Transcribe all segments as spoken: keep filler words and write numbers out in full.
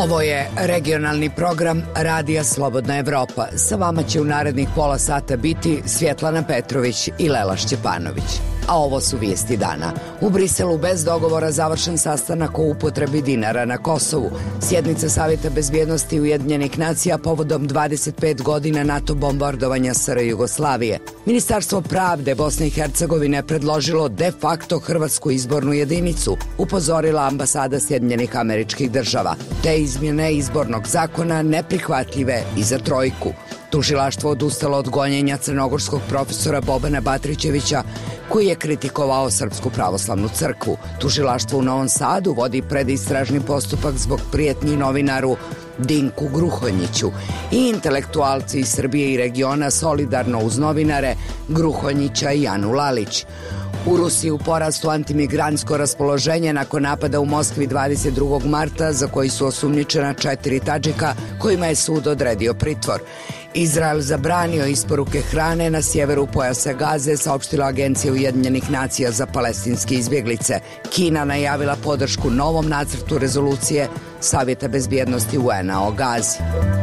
Ovo je regionalni program Radija Slobodna Evropa. Sa vama će u narednih pola sata biti Svjetlana Petrović i Lela Šćepanović. A ovo su vijesti dana. U Briselu bez dogovora završen sastanak o upotrebi dinara na Kosovu. Sjednica Savjeta bezbjednosti Ujedinjenih nacija povodom dvadeset pet godina NATO bombardovanja S R Jugoslavije. Ministarstvo pravde Bosne i Hercegovine predložilo de facto hrvatsku izbornu jedinicu, upozorila ambasada Sjedinjenih Američkih Država. Te izmjene izbornog zakona neprihvatljive i za trojku. Tužilaštvo odustalo od gonjenja crnogorskog profesora Bobana Batrićevića, koji je kritikovao Srpsku pravoslavnu crkvu. Tužilaštvo u Novom Sadu vodi predistražni postupak zbog prijetnji novinaru Dinku Gruhonjiću i intelektualci iz Srbije i regiona solidarno uz novinare Gruhonjića i Anu Lalić. U Rusiji u porastu antimigrantsko raspoloženje nakon napada u Moskvi dvadeset drugog marta, za koji su osumnjičena četiri Tadžika kojima je sud odredio pritvor. Izrael zabranio isporuke hrane na sjeveru pojasa Gaze, saopštila Agencija Ujedinjenih nacija za palestinske izbjeglice. Kina najavila podršku novom nacrtu rezolucije Savjeta bezbjednosti U N-a o Gazi.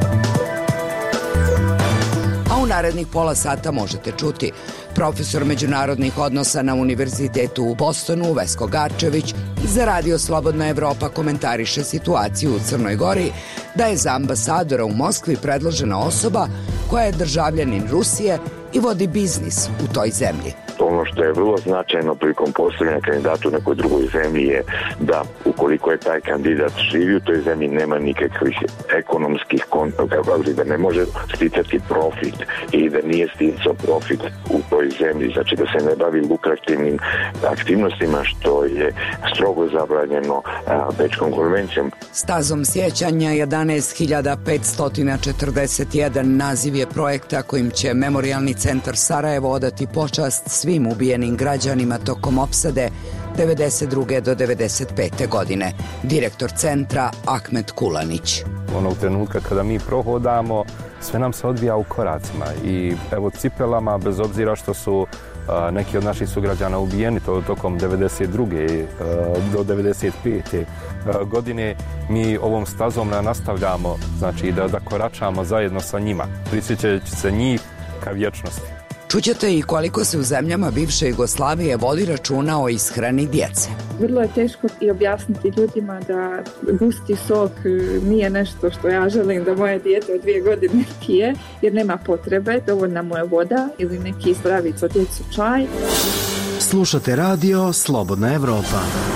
A u narednih pola sata možete čuti: profesor međunarodnih odnosa na Univerzitetu u Bostonu Vesko Garčević za Radio Slobodna Evropa komentariše situaciju u Crnoj Gori, da je za ambasadora u Moskvi predložena osoba koja je državljanin Rusije i vodi biznis u toj zemlji. Ono što je vrlo značajno prilikom postavljanja kandidatu u nekoj drugoj zemlji je da ukoliko je taj kandidat živi u toj zemlji, nema nikakvih ekonomskih kontakta, da ne može sticati profit i da nije sticao profit u toj zemlji, znači da se ne bavi lukrativnim aktivnostima, što je strogo zabranjeno Bečkom konvencijom. Stazom sjećanja jedanaest hiljada petsto četrdeset jedan naziv je projekta kojim će Memorijalni centar Sarajevo odati počast svim ubijenim građanima tokom opsade devedeset druge do devedeset pete godine. Direktor centra Ahmet Kulanić. Onog trenutka kada mi prohodamo, sve nam se odvija u koracima i evo cipelama, bez obzira što su a, neki od naših sugrađana ubijeni to, tokom devedeset druge a, do devedeset pete a, godine, mi ovom stazom nastavljamo, znači da, da koračamo zajedno sa njima, prisjećajući se njih ka vječnosti. Čućete i koliko se u zemljama bivše Jugoslavije vodi računa o ishrani djece. Vrlo je teško i objasniti ljudima da gusti sok nije nešto što ja želim da moje dijete od dvije godine pije, jer nema potrebe, dovoljna mu je voda ili neki zdravi za djecu čaj. Slušate Radio Slobodna Evropa.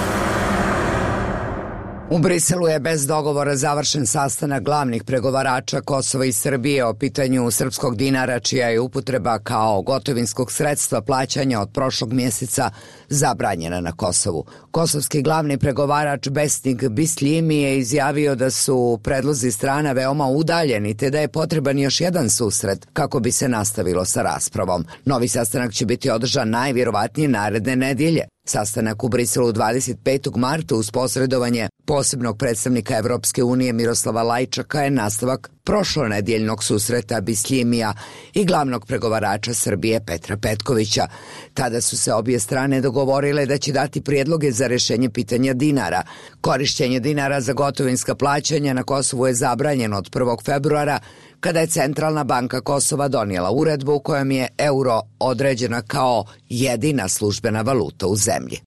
U Briselu je bez dogovora završen sastanak glavnih pregovarača Kosova i Srbije o pitanju srpskog dinara, čija je upotreba kao gotovinskog sredstva plaćanja od prošlog mjeseca zabranjena na Kosovu. Kosovski glavni pregovarač Besnik Bisljimi je izjavio da su predlozi strana veoma udaljeni, te da je potreban još jedan susret kako bi se nastavilo sa raspravom. Novi sastanak će biti održan najvjerovatnije naredne nedjelje. Sastanak u Briselu dvadeset petog marta uz posredovanje posebnog predstavnika Evropske unije Miroslava Lajčaka je nastavak prošlonedjeljnog susreta Bisljimija i glavnog pregovarača Srbije Petra Petkovića. Tada su se obje strane dogovorile da će dati prijedloge za rješenje pitanja dinara. Korištenje dinara za gotovinska plaćanja na Kosovu je zabranjeno od prvog februara, kada je Centralna banka Kosova donijela uredbu u kojom je euro određena kao jedina službena valuta u zemlji.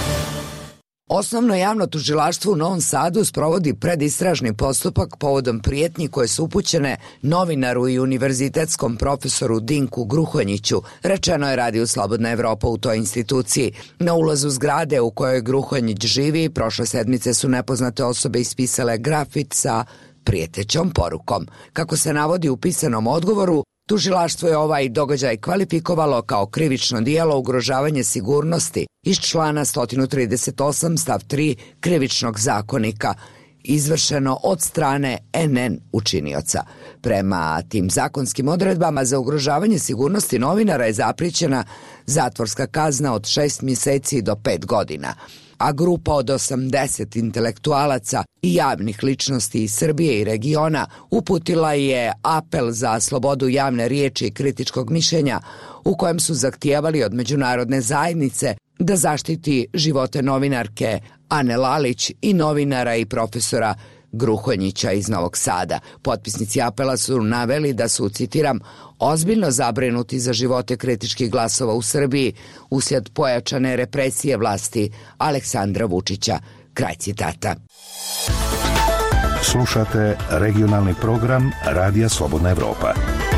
Osnovno javno tužilaštvo u Novom Sadu sprovodi predistražni postupak povodom prijetnji koje su upućene novinaru i univerzitetskom profesoru Dinku Gruhonjiću, rečeno je Radio Slobodna Evropa u toj instituciji. Na ulazu zgrade u kojoj Gruhonjić živi, prošle sedmice su nepoznate osobe ispisale grafit sa prijetećom porukom. Kako se navodi u pisanom odgovoru, tužilaštvo je ovaj događaj kvalifikovalo kao krivično djelo ugrožavanje sigurnosti iz člana sto trideset osam stav tri Krivičnog zakonika, izvršeno od strane en en učinioca. Prema tim zakonskim odredbama za ugrožavanje sigurnosti novinara je zapriječena zatvorska kazna od šest mjeseci do pet godina. A grupa od osamdeset intelektualaca i javnih ličnosti iz Srbije i regiona uputila je apel za slobodu javne riječi i kritičkog mišljenja, u kojem su zahtijevali od međunarodne zajednice da zaštiti živote novinarke Ane Lalić i novinara i profesora Gruhonjića iz Novog Sada. Potpisnici apela su naveli da su, citiram, ozbiljno zabrinuti za živote kritičkih glasova u Srbiji uslijed pojačane represije vlasti Aleksandra Vučića. Kraj citata. Slušate regionalni program Radija Slobodna Evropa.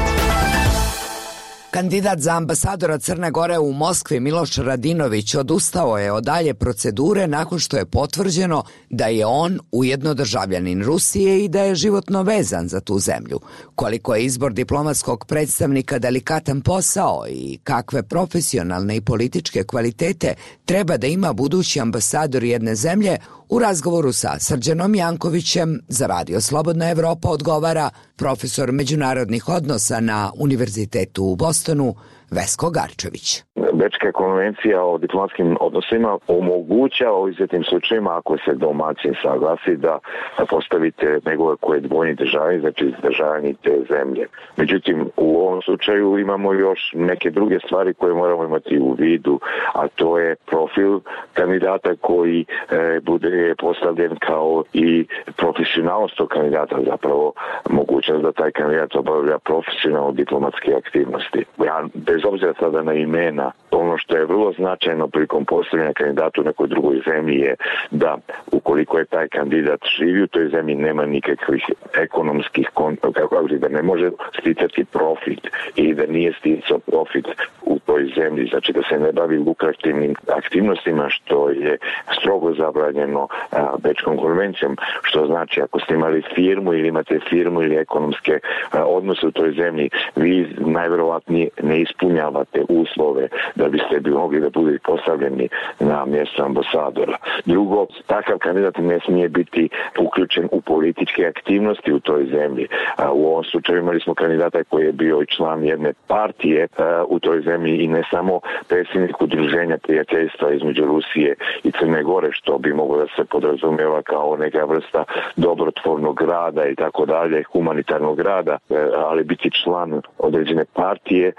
Kandidat za ambasadora Crne Gore u Moskvi Miloš Radinović odustao je od dalje procedure nakon što je potvrđeno da je on ujedno državljanin Rusije i da je životno vezan za tu zemlju. Koliko je izbor diplomatskog predstavnika delikatan posao i kakve profesionalne i političke kvalitete treba da ima budući ambasador jedne zemlje, u razgovoru sa Srđanom Jankovićem za Radio Slobodna Evropa odgovara profesor međunarodnih odnosa na Univerzitetu u Bostonu Vesko Garčević. Bečka konvencija o diplomatskim odnosima omogućava u izuzetnim slučajima, ako se domaćin saglasi, da postavite njegove koje dvojni državljani, znači državljani te zemlje. Međutim, u ovom slučaju imamo još neke druge stvari koje moramo imati u vidu, a to je profil kandidata koji e, bude postavljen, kao i profesionalnost tog kandidata, zapravo mogućnost da taj kandidat obavlja profesionalno diplomatske aktivnosti. Ja, bez obzira sada na imena, ono što je vrlo značajno prilikom postavljanja kandidata u nekoj drugoj zemlji je da ukoliko je taj kandidat živi u toj zemlji, nema nikakvih ekonomskih kontakta, da ne može sticati profit i da nije sticao profit u toj zemlji, znači da se ne bavi lukrativnim aktivnostima, što je strogo zabranjeno a, Bečkom konvencijom, što znači ako ste imali firmu ili imate firmu ili ekonomske a, odnose u toj zemlji, vi najverovatnije ne ispunjavate uslove da biste bi mogli da budete postavljeni na mjesto ambasadora. Drugo, takav kandidat ne smije biti uključen u političke aktivnosti u toj zemlji. A, u ovom slučaju imali smo kandidata koji je bio i član jedne partije a, u toj zemlji i ne samo predsjednik udruženja prijateljstva između Rusije i Crne Gore, što bi moglo da se podrazumijeva kao neka vrsta dobrotvornog rada i tako dalje, humanitarnog rada, ali biti član određene partije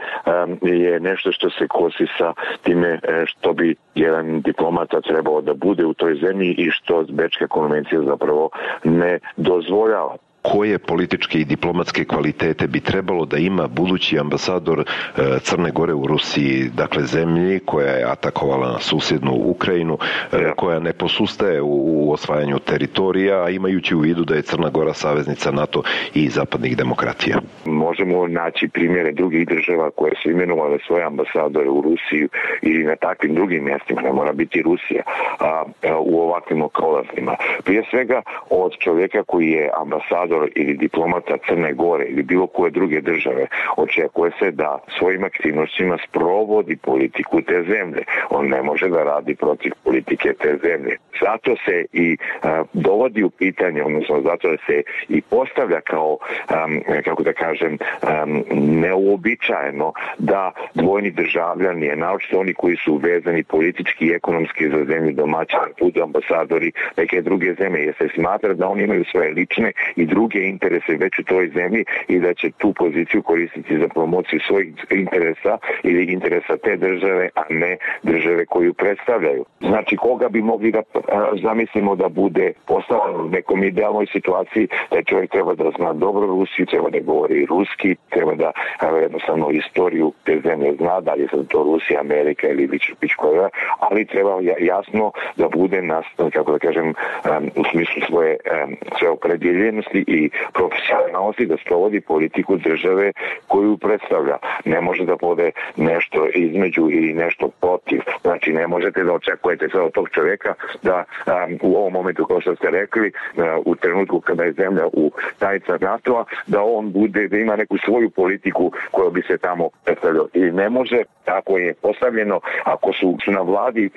je nešto što se kosi sa time što bi jedan diplomata trebao da bude u toj zemlji i što Bečka konvencija zapravo ne dozvoljava. Koje političke i diplomatske kvalitete bi trebalo da ima budući ambasador Crne Gore u Rusiji, dakle zemlji koja je atakovala na susjednu Ukrajinu, koja ne posustaje u osvajanju teritorija, a imajući u vidu da je Crna Gora saveznica NATO i zapadnih demokratija? Možemo naći primjere drugih država koje su imenovale svoje ambasadore u Rusiju ili na takvim drugim mjestima, ne mora biti Rusija, a, a, u ovakvim okolnostima. Prije svega od čovjeka koji je ambasador ili diplomata Crne Gore ili bilo koje druge države očekuje se da svojim aktivnostima sprovodi politiku te zemlje. On ne može da radi protiv politike te zemlje. Zato se i a, dovodi u pitanje, odnosno zato se i postavlja kao, um, kako da kažem, um, neuobičajeno da dvojni državljani, naročito oni koji su vezani politički i ekonomski za zemlju domaćina, budu ambasadori neke druge zemlje, jer se smatra da oni imaju svoje lične i druge interese već u toj zemlji i da će tu poziciju koristiti za promociju svojih interesa ili interesa te države, a ne države koju predstavljaju. Znači, koga bi mogli da a, zamislimo da bude postavljen u nekom idealnoj situaciji, da čovjek treba da zna dobro Rusiju, treba da govori ruski, treba da a, jednostavno istoriju te zemlje zna, da li je to Rusija, Amerika ili već koja, ali treba jasno da bude nas, kako da kažem, um, u smislu svoje, um, svoje opredjeljenosti i profesionalnosti da sprovodi politiku države koju predstavlja. Ne može da bude nešto između ili nešto protiv. Znači, ne možete da očekujete sve od tog čovjeka da um, u ovom momentu, kao što ste rekli, uh, u trenutku kada je zemlja u tajnica NATO-a, da on bude, da ima neku svoju politiku koja bi se tamo predstavljala. I ne može, tako je postavljeno, ako su, su na vladi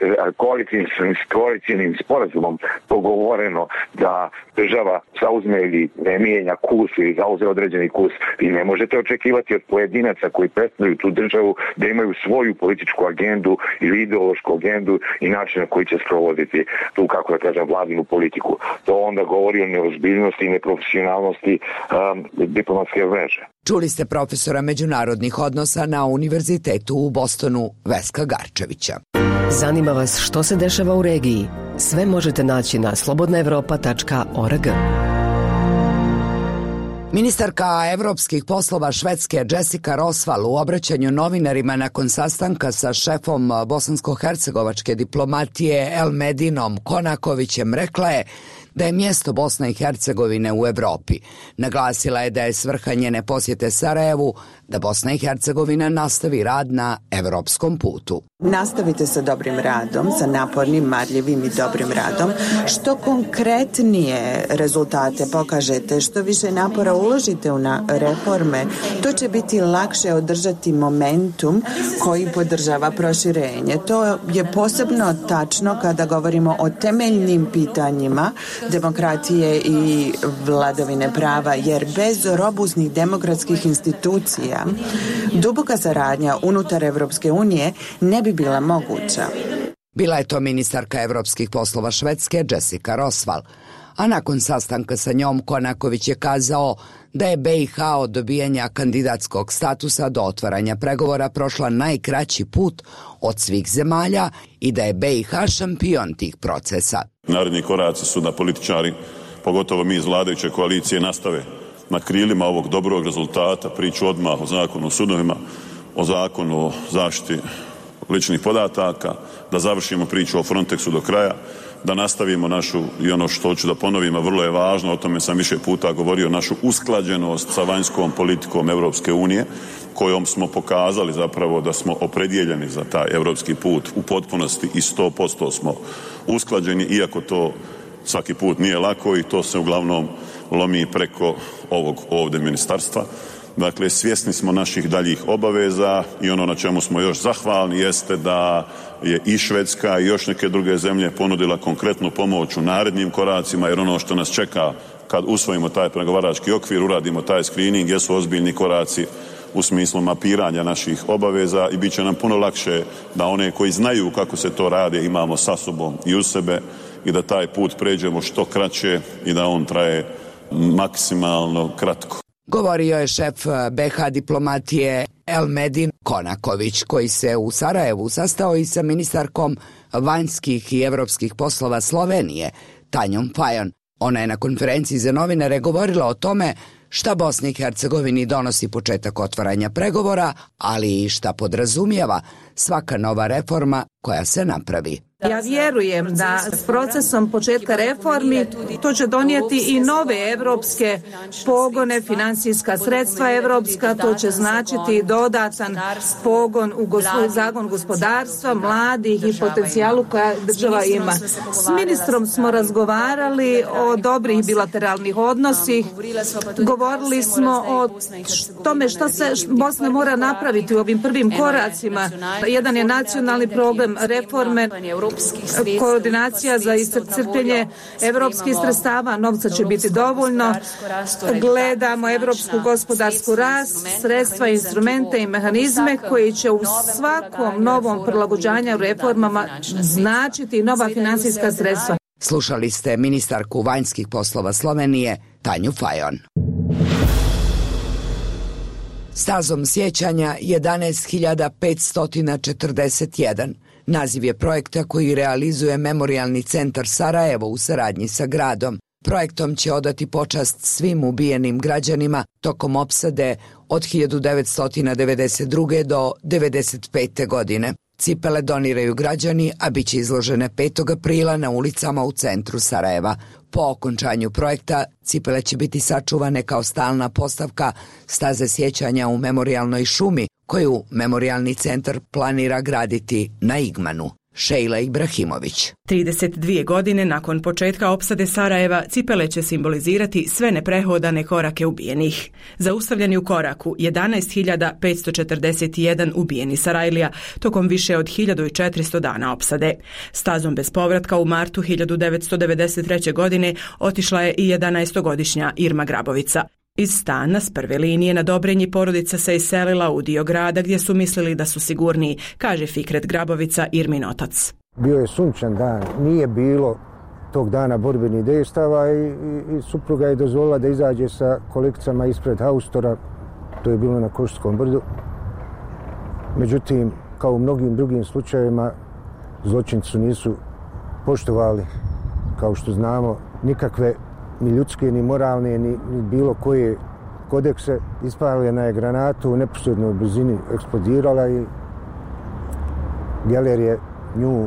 koalicijnim sporazumom dogovoreno da država zauzme ili ne mijenja kurs ili zauze određeni kurs, i ne možete očekivati od pojedinaca koji predstavljaju tu državu da imaju svoju političku agendu ili ideološku agendu i način na koji će sprovoditi tu, kako da kažem, vladinu politiku. To onda govori o neozbiljnosti i neprofesionalnosti um, diplomatske mreže. Čuli ste profesora međunarodnih odnosa na Univerzitetu u Bostonu Veska Garčevića. Zanima vas što se dešava u regiji? Sve možete naći na slobodna evropa tačka org. Ministarka evropskih poslova Švedske Jessica Roswall u obraćanju novinarima nakon sastanka sa šefom bosansko-hercegovačke diplomatije Elmedinom Konakovićem rekla je da je mjesto Bosne i Hercegovine u Evropi. Naglasila je da je svrha njene posjete Sarajevu da Bosna i Hercegovina nastavi rad na evropskom putu. Nastavite sa dobrim radom, sa napornim, marljivim i dobrim radom. Što konkretnije rezultate pokažete, što više napora uložite u na reforme, to će biti lakše održati momentum koji podržava proširenje. To je posebno tačno kada govorimo o temeljnim pitanjima demokratije i vladavine prava, jer bez robustnih demokratskih institucija duboka saradnja unutar Evropske unije ne bi bila moguća. Bila je to ministarka evropskih poslova Švedske Jessica Roswall, a nakon sastanka sa njom Konaković je kazao da je B i H od dobijanja kandidatskog statusa do otvaranja pregovora prošla najkraći put od svih zemalja i da je B i H šampion tih procesa. Naredni koraci su da političari, pogotovo mi iz vladajuće koalicije, nastave na krilima ovog dobrog rezultata priču odmah o zakonu o sudovima, o zakonu o zaštiti ličnih podataka, da završimo priču o Frontexu do kraja, da nastavimo našu, i ono što hoću da ponovim, a vrlo je važno, o tome sam više puta govorio, našu usklađenost sa vanjskom politikom Evropske unije, kojom smo pokazali zapravo da smo opredjeljeni za taj evropski put u potpunosti i sto posto smo usklađeni, iako to svaki put nije lako i to se uglavnom lomi preko ovog ovdje ministarstva. Dakle, svjesni smo naših daljih obaveza i ono na čemu smo još zahvalni jeste da je i Švedska i još neke druge zemlje ponudila konkretnu pomoć u narednim koracima, jer ono što nas čeka kad usvojimo taj pregovarački okvir, uradimo taj screening, jesu ozbiljni koraci u smislu mapiranja naših obaveza i bit će nam puno lakše da one koji znaju kako se to radi imamo sa sobom i uz sebe i da taj put pređemo što kraće i da on traje maksimalno kratko. Govorio je šef B H diplomatije Elmedin Konaković, koji se u Sarajevu sastao i sa ministarkom vanjskih i evropskih poslova Slovenije, Tanjom Fajon. Ona je na konferenciji za novinare govorila o tome šta Bosni i Hercegovini donosi početak otvaranja pregovora, ali i šta podrazumijeva svaka nova reforma koja se napravi. Ja vjerujem da s procesom početka reformi to će donijeti i nove evropske pogone, financijska sredstva evropska, to će značiti dodatan pogon u gospo, zagon gospodarstva, mladih i potencijalu koja država ima. S ministrom smo razgovarali o dobrih bilateralnih odnosih, govorili smo o tome što se Bosna mora napraviti u ovim prvim koracima. Jedan je nacionalni problem reforme, koordinacija za iscrpljenje evropskih sredstava, novca će biti dovoljno. Gledamo evropsku gospodarsku rast, sredstva, instrumente i mehanizme koji će u svakom novom prilagođanju reformama značiti nova financijska sredstva. Slušali ste ministarku vanjskih poslova Slovenije Tanju Fajon. Stazom sjećanja jedanaest hiljada petsto četrdeset jedan. Naziv je projekta koji realizuje Memorijalni centar Sarajevo u saradnji sa gradom. Projektom će odati počast svim ubijenim građanima tokom opsade od hiljadu devetsto devedeset druge do devedeset pete. godine. Cipele doniraju građani, a bit će izložene petog aprila na ulicama u centru Sarajeva. Po okončanju projekta, cipele će biti sačuvane kao stalna postavka staze sjećanja u memorijalnoj šumi, koju Memorijalni centar planira graditi na Igmanu. Šejla Ibrahimović. trideset dvije godine nakon početka opsade Sarajeva, cipele će simbolizirati sve neprehodane korake ubijenih. Zaustavljeni u koraku jedanaest hiljada petsto četrdeset jedan ubijeni Sarajlija tokom više od hiljadu četiristo dana opsade. Stazom bez povratka u martu hiljadu devetsto devedeset treće. godine otišla je i jedanaestogodišnja Irma Grabovica. Iz stana s prve linije na Dobrenji porodica se iselila u dio grada gdje su mislili da su sigurniji, kaže Fikret Grabovica, Irmin otac. Bio je sunčan dan, nije bilo tog dana borbenih dejstava i, i, i supruga je dozvolila da izađe sa kolegicama ispred haustora, to je bilo na Koštskom brdu. Međutim, kao u mnogim drugim slučajevima, zločinci nisu poštovali, kao što znamo, nikakve ni ljudske, ni moralne, ni, ni bilo koje kodekse, ispaljena je granata u neposrednoj blizini, eksplodirala i geler je nju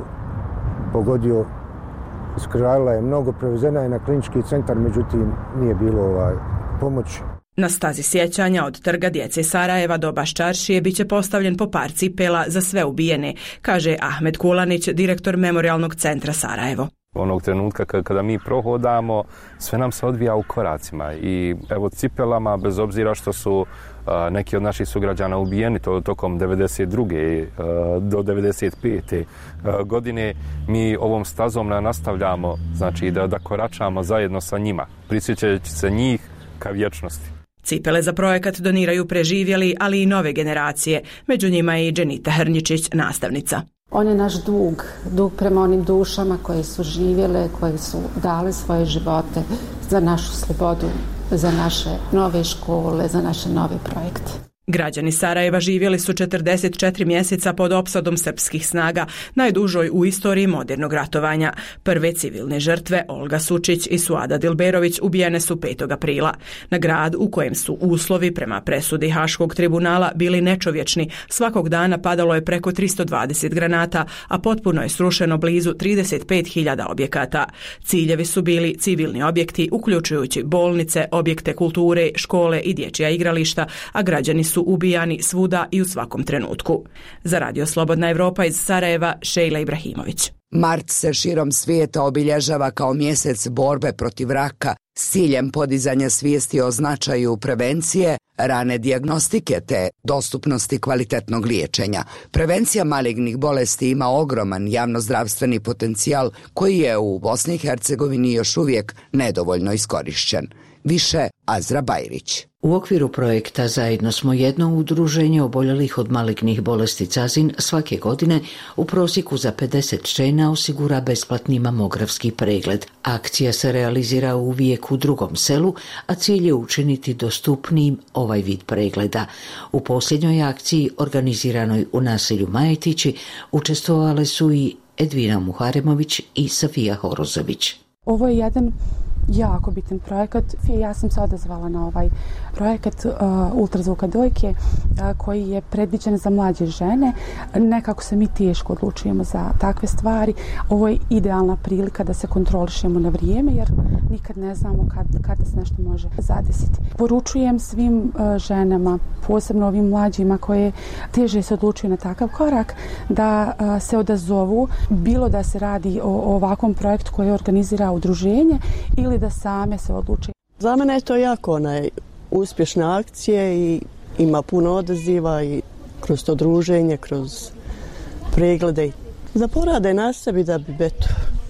pogodio, iskrvarila je mnogo, prevezena je na klinički centar, međutim nije bilo ovaj, pomoći. Na stazi sjećanja od Trga djece Sarajeva do Baščaršije bit će postavljen po par cipela za sve ubijene, kaže Ahmed Kulanić, direktor Memorijalnog centra Sarajevo. Onog trenutka kada mi prohodamo, sve nam se odvija u koracima i evo cipelama, bez obzira što su a, neki od naših sugrađana ubijeni to tokom devedeset druge a, do devedeset pete a, godine, mi ovom stazom nastavljamo, znači da, da koračamo zajedno sa njima, prisjećajući se njih ka vječnosti. Cipele za projekat doniraju preživjeli, ali i nove generacije. Među njima je i Dženita Hrnjičić, nastavnica. On je naš dug, dug prema onim dušama koje su živjele, koje su dale svoje živote za našu slobodu, za naše nove škole, za naše nove projekte. Građani Sarajeva živjeli su četrdeset četiri mjeseca pod opsadom srpskih snaga, najdužoj u istoriji modernog ratovanja. Prve civilne žrtve, Olga Sučić i Suada Dilberović, ubijene su petog aprila. Na grad u kojem su uslovi prema presudi Haškog tribunala bili nečovječni, svakog dana padalo je preko tristo dvadeset granata, a potpuno je srušeno blizu trideset pet hiljada objekata. Ciljevi su bili civilni objekti, uključujući bolnice, objekte kulture, škole i dječja igrališta, a građani su su ubijani svuda i u svakom trenutku. Za Radio Slobodna Evropa iz Sarajeva, Šejla Ibrahimović. Mart se širom svijeta obilježava kao mjesec borbe protiv raka s ciljem podizanja svijesti o značaju prevencije, rane dijagnostike te dostupnosti kvalitetnog liječenja. Prevencija malignih bolesti ima ogroman javnozdravstveni potencijal koji je u Bosni i Hercegovini još uvijek nedovoljno iskorišćen. Više Azra Bajrić. U okviru projekta Zajedno smo jedno udruženje oboljelih od malignih bolesti Cazin svake godine u prosjeku za pedeset žena osigura besplatni mamografski pregled. Akcija se realizira uvijek u drugom selu, a cilj je učiniti dostupnijim ovaj vid pregleda. U posljednjoj akciji, organiziranoj u naselju Majetići, učestvovale su i Edvina Muharemović i Safija Horozović. Ovo je jedan jako bitan projekat. Ja sam se odazvala na ovaj projekat uh, ultrazvuka dojke uh, koji je predviđen za mlađe žene. Nekako se mi teško odlučujemo za takve stvari. Ovo je idealna prilika da se kontrolišemo na vrijeme jer nikad ne znamo kad, kada se nešto može zadesiti. Poručujem svim uh, ženama, posebno ovim mlađima koje teže se odlučuju na takav korak, da uh, se odazovu, bilo da se radi o, o ovakvom projektu koji organizira udruženje ili da same se odluče. Za mene je to jako onaj uspješna akcija i ima puno odaziva i kroz to druženje, kroz preglede. Da porade na sebi da bi eto,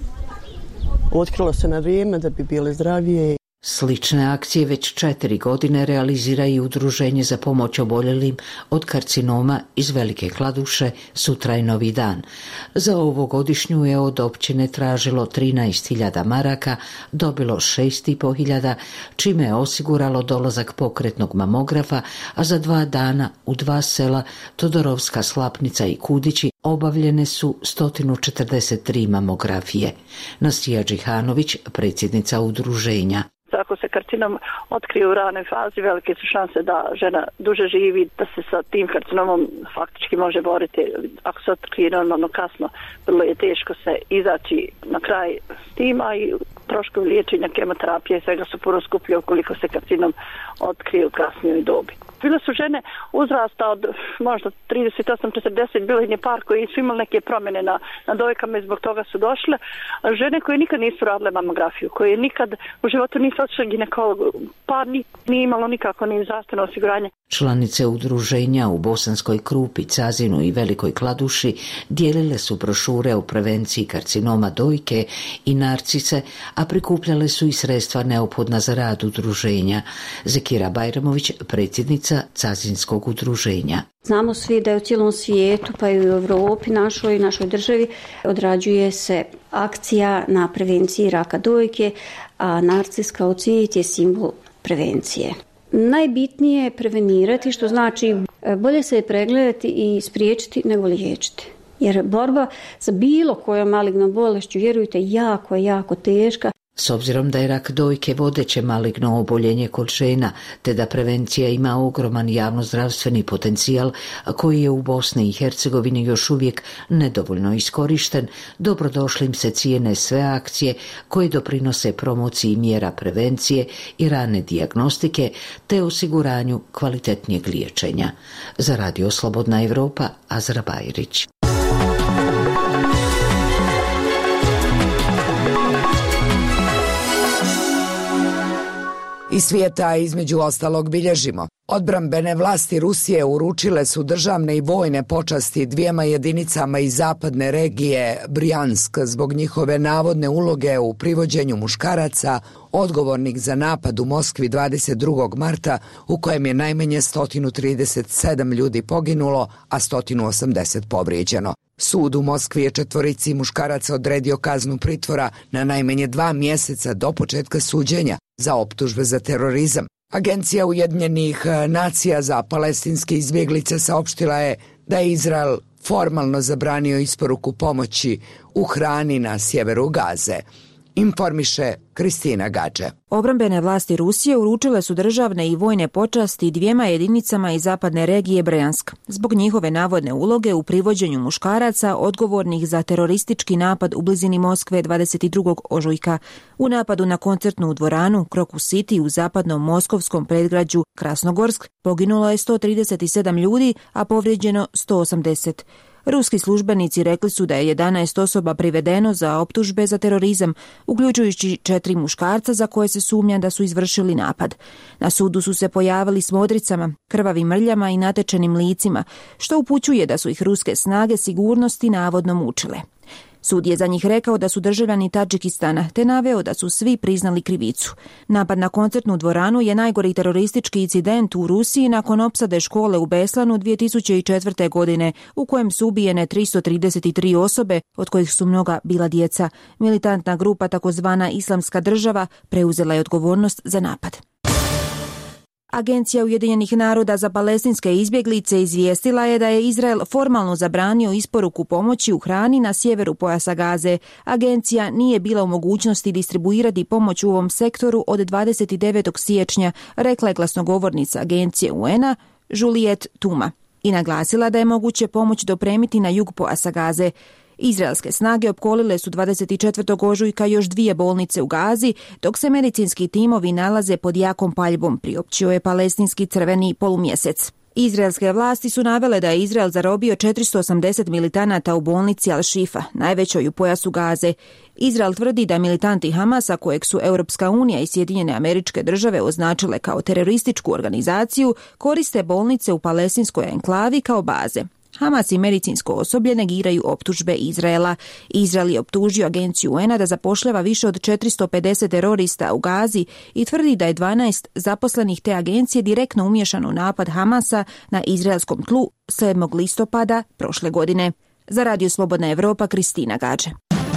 otkrilo se na vrijeme, da bi bile zdravije. Slične akcije već četiri godine realizira i udruženje za pomoć oboljelim od karcinoma iz Velike Kladuše Sutra i Novi dan. Za ovogodišnju je od općine tražilo trinaest hiljada maraka, dobilo šest i pol hiljada, čime je osiguralo dolazak pokretnog mamografa, a za dva dana u dva sela Todorovska, Slapnica i Kudići obavljene su sto četrdeset tri mamografije. Nasija Džihanović, predsjednica udruženja. Ako se karcinom otkrije u ranoj fazi, velike su šanse da žena duže živi, da se sa tim karcinomom faktički može boriti. Ako se otkrije normalno kasno, vrlo je teško se izaći na kraj s tim, a i troškovi liječenja, kemoterapije, svega su puno skuplje ukoliko se karcinom otkrije u kasnijoj dobi. Bile su žene uzrasta od možda trideset osam četrdeset, bilo je par koji su imali neke promjene na, na dojkama i zbog toga su došle. Žene koje nikad nisu radile mamografiju, koje nikad u životu nisu otišle ginekologu, pa ni, nije imalo nikako ni zdravstveno osiguranje. Članice udruženja u Bosanskoj Krupi, Cazinu i Velikoj Kladuši dijelile su brošure o prevenciji karcinoma dojke i narcise, a prikupljale su i sredstva neophodna za rad udruženja. Zekira Bajramović, predsjednica Cazinskog udruženja. Znamo svi da je u cijelom svijetu, pa i u Europi, našoj, našoj državi, odrađuje se akcija na prevenciji raka dojke, a narcis kao cvijet je simbol prevencije. Najbitnije je prevenirati, što znači bolje se je pregledati i spriječiti nego liječiti. Jer borba sa bilo kojom malignom bolešću, vjerujte, jako, jako teška. S obzirom da je rak dojke vodeće maligno oboljenje kod žena, te da prevencija ima ogroman javnozdravstveni potencijal koji je u Bosni i Hercegovini još uvijek nedovoljno iskorišten, dobrodošlim se cijene sve akcije koje doprinose promociji mjera prevencije i rane dijagnostike te osiguranju kvalitetnijeg liječenja. Za Radio Slobodna Evropa, Azra Bajrić. Iz svijeta između ostalog bilježimo. Odbrambene vlasti Rusije uručile su državne i vojne počasti dvijema jedinicama iz zapadne regije Brjansk zbog njihove navodne uloge u privođenju muškaraca odgovornih za napad u Moskvi dvadeset drugog marta u kojem je najmanje sto trideset sedam ljudi poginulo, a sto osamdeset povrijeđeno. Sud u Moskvi je četvorici muškaraca odredio kaznu pritvora na najmanje dva mjeseca do početka suđenja za optužbe za terorizam. Agencija Ujedinjenih nacija za palestinske izbjeglice saopštila je da je Izrael formalno zabranio isporuku pomoći u hrani na sjeveru Gaze. Informiše Kristina Gađe. Obrambene vlasti Rusije uručile su državne i vojne počasti dvijema jedinicama iz zapadne regije Brjansk zbog njihove navodne uloge u privođenju muškaraca odgovornih za teroristički napad u blizini Moskve dvadeset drugog ožujka. U napadu na koncertnu dvoranu Krokus City u zapadnom moskovskom predgrađu Krasnogorsk poginulo je sto trideset sedam ljudi, a povrijeđeno sto osamdeset. Ruski službenici rekli su da je jedanaest osoba privedeno za optužbe za terorizam, uključujući četiri muškarca za koje se sumnja da su izvršili napad. Na sudu su se pojavili s modricama, krvavim mrljama i natečenim licima, što upućuje da su ih ruske snage sigurnosti navodno mučile. Sud je za njih rekao da su državljani Tadžikistana, te naveo da su svi priznali krivicu. Napad na koncertnu dvoranu je najgori teroristički incident u Rusiji nakon opsade škole u Beslanu dvije tisuće četvrte. godine, u kojem su ubijene tristo trideset tri osobe, od kojih su mnoga bila djeca. Militantna grupa takozvana Islamska država preuzela je odgovornost za napad. Agencija Ujedinjenih naroda za palestinske izbjeglice izvijestila je da je Izrael formalno zabranio isporuku pomoći u hrani na sjeveru pojasa Gaze. Agencija nije bila u mogućnosti distribuirati pomoć u ovom sektoru od dvadeset devetog siječnja, rekla je glasnogovornica agencije U N A Juliet Tuma i naglasila da je moguće pomoć dopremiti na jug pojasa Gaze. Izraelske snage opkolile su dvadeset četvrtog ožujka još dvije bolnice u Gazi, dok se medicinski timovi nalaze pod jakom paljbom, priopćio je palestinski crveni polumjesec. Izraelske vlasti su navele da je Izrael zarobio četiristo osamdeset militanata u bolnici Al-Shifa, najvećoj u pojasu Gaze. Izrael tvrdi da militanti Hamasa, kojeg su Europska unija i Sjedinjene Američke Države označile kao terorističku organizaciju, koriste bolnice u palestinskoj enklavi kao baze. Hamas i medicinsko osoblje negiraju optužbe Izraela. Izrael je optužio agenciju U N A da zapošljava više od četiristo pedeset terorista u Gazi i tvrdi da je dvanaest zaposlenih te agencije direktno umiješano u napad Hamasa na izraelskom tlu sedmog listopada prošle godine. Za Radio Slobodna Evropa, Kristina Gađe.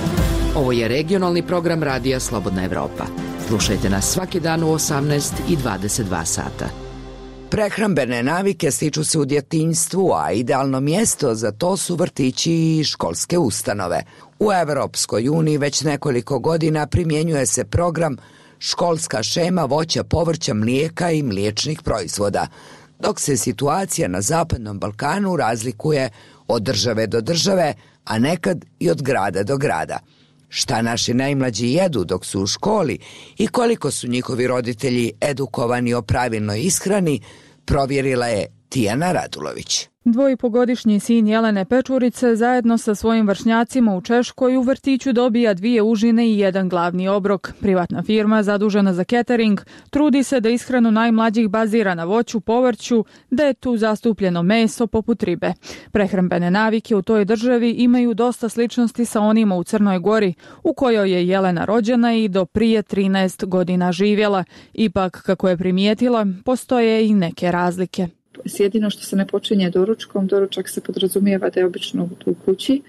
Ovo je regionalni program Radija Slobodna Evropa. Slušajte nas svaki dan u osamnaest i dvadeset dva sata. Prehrambene navike stiču se u djetinjstvu, a idealno mjesto za to su vrtići i školske ustanove. U Europskoj uniji već nekoliko godina primjenjuje se program školska šema voća, povrća, mlijeka i mliječnih proizvoda, dok se situacija na Zapadnom Balkanu razlikuje od države do države, a nekad i od grada do grada. Šta naši najmlađi jedu dok su u školi i koliko su njihovi roditelji edukovani o pravilnoj ishrani, provjerila je Tijana Radulović. Dvojipogodišnji sin Jelene Pečurice zajedno sa svojim vršnjacima u Češkoj u vrtiću dobija dvije užine i jedan glavni obrok. Privatna firma zadužena za catering trudi se da ishranu najmlađih bazira na voću, povrću, da je tu zastupljeno meso poput ribe. Prehrambene navike u toj državi imaju dosta sličnosti sa onima u Crnoj Gori, u kojoj je Jelena rođena i do prije trinaest godina živjela. Ipak, kako je primijetila, postoje i neke razlike. Jedino što se ne počinje doručkom, doručak se podrazumijeva da je obično u kući,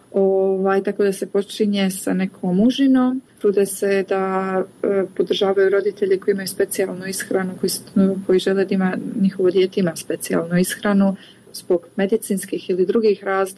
ovaj, tako da se počinje sa nekom užinom, trude se da e, podržavaju roditelji koji imaju specijalnu ishranu, koji, koji žele da ima, njihovo dijete ima specijalnu ishranu zbog medicinskih ili drugih razloga.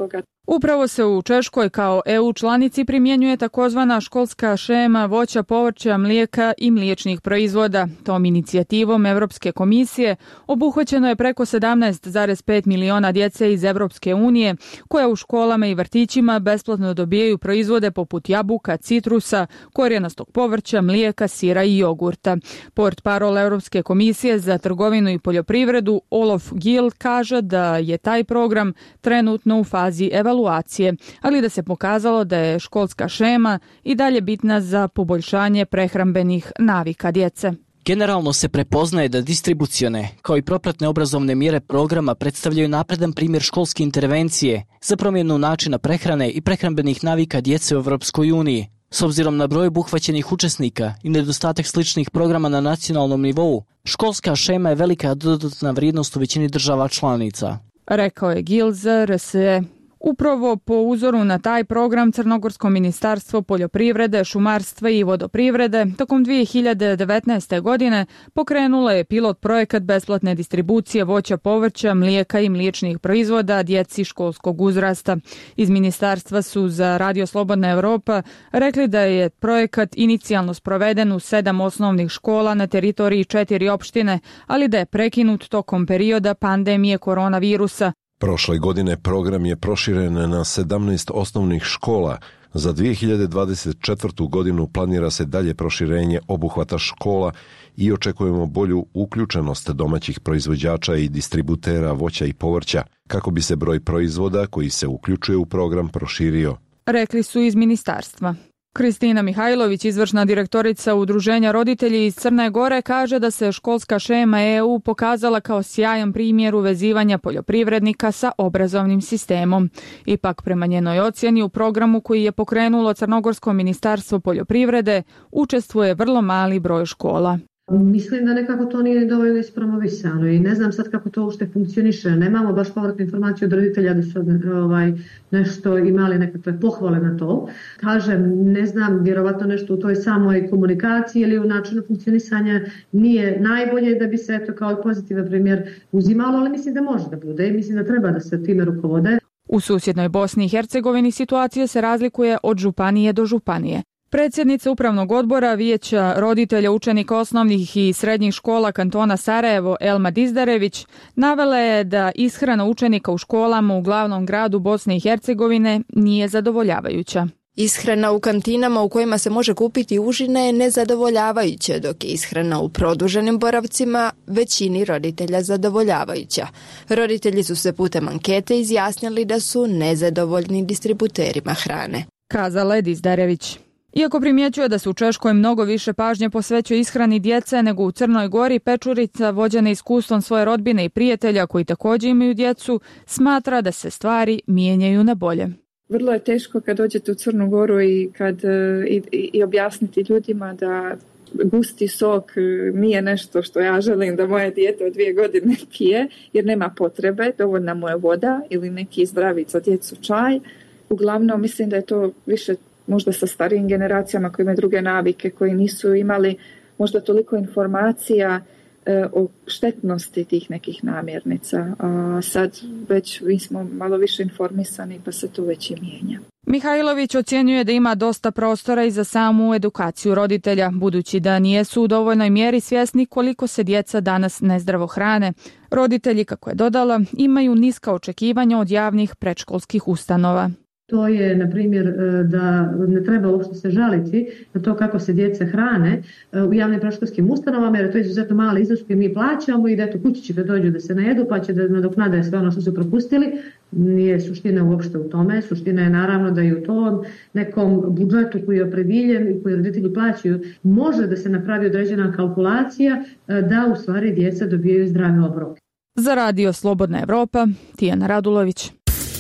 Upravo se u Češkoj kao E U članici primjenjuje takozvana školska šema voća, povrća, mlijeka i mliječnih proizvoda. Tom inicijativom Europske komisije obuhvaćeno je preko sedamnaest zarez pet miliona djece iz Europske unije koja u školama i vrtićima besplatno dobijaju proizvode poput jabuka, citrusa, korijenastog povrća, mlijeka, sira i jogurta. Portparol Europske komisije za trgovinu i poljoprivredu Olof Gil kaže da je taj program trenutno u fazi evaluacije, ali da se pokazalo da je školska šema i dalje bitna za poboljšanje prehrambenih navika djece. Generalno se prepoznaje da distribucione, kao i propratne obrazovne mjere programa predstavljaju napredan primjer školske intervencije za promjenu načina prehrane i prehrambenih navika djece u Europskoj uniji. S obzirom na broj obuhvaćenih učesnika i nedostatak sličnih programa na nacionalnom nivou, školska šema je velika dodatna vrijednost u većini država članica, rekao je Gil za R S E. Upravo po uzoru na taj program Crnogorsko ministarstvo poljoprivrede, šumarstva i vodoprivrede tokom dvije hiljade devetnaeste. godine pokrenulo je pilot projekat besplatne distribucije voća, povrća, mlijeka i mliječnih proizvoda djeci školskog uzrasta. Iz ministarstva su za Radio Slobodna Evropa rekli da je projekat inicijalno sproveden u sedam osnovnih škola na teritoriji četiri opštine, ali da je prekinut tokom perioda pandemije koronavirusa. Prošle godine program je proširen na sedamnaest osnovnih škola. Za dvije hiljade dvadeset četvrtu. godinu planira se dalje proširenje obuhvata škola i očekujemo bolju uključenost domaćih proizvođača i distributera voća i povrća, kako bi se broj proizvoda koji se uključuje u program proširio, rekli su iz ministarstva. Kristina Mihajlović, izvršna direktorica Udruženja roditelji iz Crne Gore, kaže da se školska šema E U pokazala kao sjajan primjer uvezivanja poljoprivrednika sa obrazovnim sistemom. Ipak, prema njenoj ocjeni, u programu koji je pokrenulo Crnogorsko ministarstvo poljoprivrede učestvuje vrlo mali broj škola. Mislim da nekako to nije dovoljno ispromovisano i ne znam sad kako to uopšte funkcioniše. Nemamo baš povratnu informaciju od roditelja da su ovaj, nešto imali nekakve pohvale na to. Kažem, ne znam, vjerovatno nešto u toj samoj komunikaciji ili u načinu funkcionisanja nije najbolje da bi se eto kao pozitivan primjer uzimalo, ali mislim da može da bude i mislim da treba da se time rukovode. U susjednoj Bosni i Hercegovini situacija se razlikuje od županije do županije. Predsjednica Upravnog odbora Vijeća roditelja učenika osnovnih i srednjih škola kantona Sarajevo Elma Dizdarević navela je da ishrana učenika u školama u glavnom gradu Bosne i Hercegovine nije zadovoljavajuća. Ishrana u kantinama u kojima se može kupiti užine je nezadovoljavajuća, dok je ishrana u produženim boravcima većini roditelja zadovoljavajuća. Roditelji su se putem ankete izjasnili da su nezadovoljni distributerima hrane, kazala je Dizdarević. Iako primjećuje da se u Češkoj mnogo više pažnje posvećuje ishrani djece nego u Crnoj Gori, Pečurica, vođena iskustvom svoje rodbine i prijatelja koji također imaju djecu, smatra da se stvari mijenjaju na bolje. Vrlo je teško kad dođete u Crnu Goru i, kad, i, i, i objasniti ljudima da gusti sok nije nešto što ja želim da moje dijete od dvije godine pije, jer nema potrebe, dovoljna mu je voda ili neki zdravi za djecu čaj. Uglavnom mislim da je to više možda sa starijim generacijama koji imaju druge navike, koji nisu imali možda toliko informacija e, o štetnosti tih nekih namirnica. A sad već mi smo malo više informisani pa se to već i mijenja. Mihajlović ocjenjuje da ima dosta prostora i za samu edukaciju roditelja, budući da nijesu u dovoljnoj mjeri svjesni koliko se djeca danas nezdravo hrane. Roditelji, kako je dodala, imaju niska očekivanja od javnih predškolskih ustanova. To je, na primjer, da ne treba uopšte se žaliti na to kako se djece hrane u javnim predškolskim ustanovama, jer to je izuzetno mali iznos koji mi plaćamo i da eto kući će da dođu da se najedu pa će da nadoknade sve ono što su propustili. Nije suština uopšte u tome. Suština je naravno da i u tom nekom budžetu koji je oprediljen i koji roditelji plaćaju može da se napravi određena kalkulacija da u stvari djeca dobijaju zdrave obroke. Za Radio Slobodna Evropa, Tijana Radulović.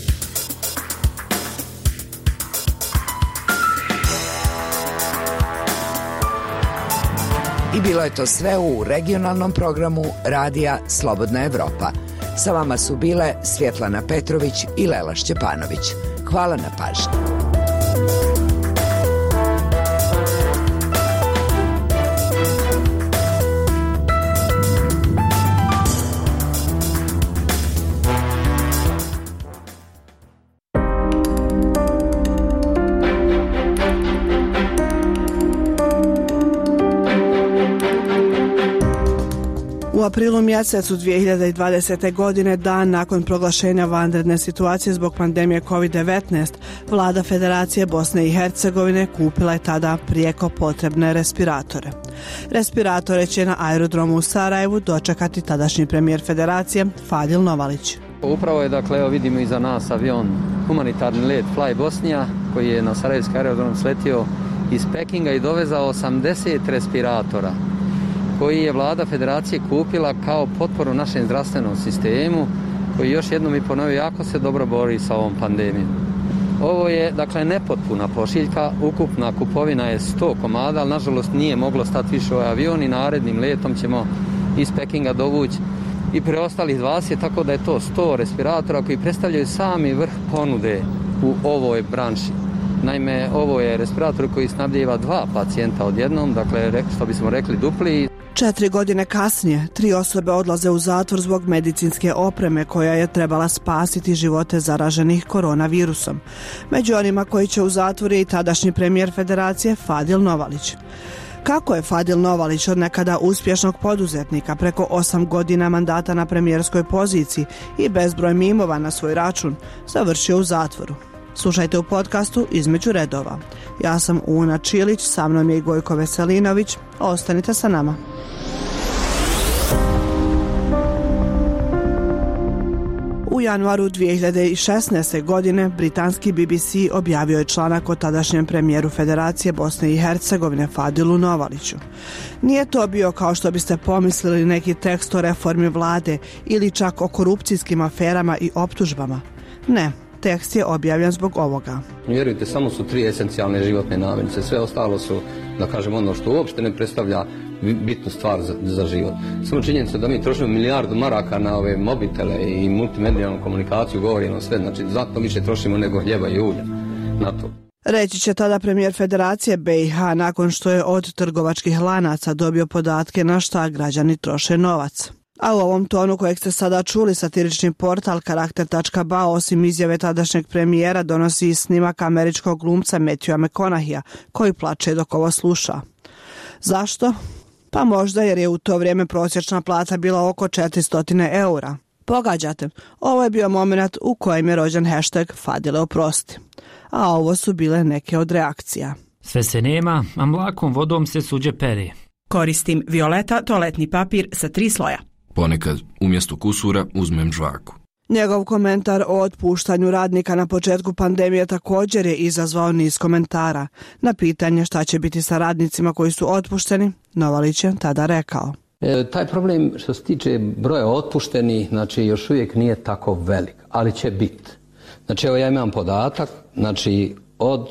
I bilo je to sve u regionalnom programu Radija Slobodna Evropa. Sa vama su bile Svjetlana Petrović i Lela Šćepanović. Hvala na pažnji. U aprilu mjesecu dvije hiljade dvadesete. godine, dan nakon proglašenja vanredne situacije zbog pandemije kovid devetnaest, vlada Federacije Bosne i Hercegovine kupila je tada prijeko potrebne respiratore. Respiratore će na aerodromu u Sarajevu dočekati tadašnji premijer Federacije Fadil Novalić. Upravo je, dakle, evo vidimo iza nas avion, humanitarni let Fly Bosnija, koji je na Sarajevski aerodrom sletio iz Pekinga i dovezao osamdeset respiratora, koji je vlada Federacije kupila kao potporu našem zdravstvenom sistemu, koji, još jednom i ponovio, jako se dobro bori sa ovom pandemijom. Ovo je, dakle, nepotpuna pošiljka, ukupna kupovina je sto komada, ali nažalost nije moglo stati više ovaj avion i narednim letom ćemo iz Pekinga dovući i preostalih dvadeset, tako da je to sto respiratora koji predstavljaju sami vrh ponude u ovoj branši. Naime, ovo je respirator koji snabdijeva dva pacijenta odjednom, dakle, što bismo rekli dupli. Četiri godine kasnije, tri osobe odlaze u zatvor zbog medicinske opreme koja je trebala spasiti živote zaraženih koronavirusom. Među onima koji će u zatvor je i tadašnji premijer Federacije Fadil Novalić. Kako je Fadil Novalić od nekada uspješnog poduzetnika preko osam godina mandata na premijerskoj poziciji i bezbroj mimova na svoj račun završio u zatvoru? Slušajte u podcastu Između redova. Ja sam Una Čilić, sa mnom je i Gojko Veselinović. Ostanite sa nama. U januaru dvije hiljade šesnaeste. godine britanski B B C objavio je članak o tadašnjem premijeru Federacije Bosne i Hercegovine Fadilu Novaliću. Nije to bio, kao što biste pomislili, neki tekst o reformi vlade ili čak o korupcijskim aferama i optužbama. Ne, tekst je objavljen zbog ovoga. Vjerujte, samo su tri esencijalne životne namirnice, sve ostalo su, da kažem, ono što uopšte ne predstavlja bitnu stvar za, za život. Samo činjenica da mi trošimo milijardu maraka na ove mobitele i multimedijalnu komunikaciju, govorimo sve, znači znatno više trošimo nego hljeba i ulja na to. Reći će tada premijer Federacije B i H nakon što je od trgovačkih lanaca dobio podatke na šta građani troše novac. A u ovom tonu kojeg ste sada čuli, satirični portal karakter tačka ba osim izjave tadašnjeg premijera donosi i snimak američkog glumca Matthewa McConaugheyja koji plače dok ovo sluša. Zašto? Pa možda jer je u to vrijeme prosječna plata bila oko četiristo eura. Pogađate, ovo je bio moment u kojem je rođen hashtag Fadile oprosti. A ovo su bile neke od reakcija. Sve se nema, a mlakom vodom se suđe peri. Koristim Violeta toaletni papir sa tri sloja. Ponekad umjesto kusura uzmem žvaku. Njegov komentar o otpuštanju radnika na početku pandemije također je izazvao niz komentara. Na pitanje šta će biti sa radnicima koji su otpušteni, Novalić je tada rekao. E, taj problem što se tiče broja otpuštenih, znači još uvijek nije tako velik, ali će biti. Znači evo ja imam podatak, znači od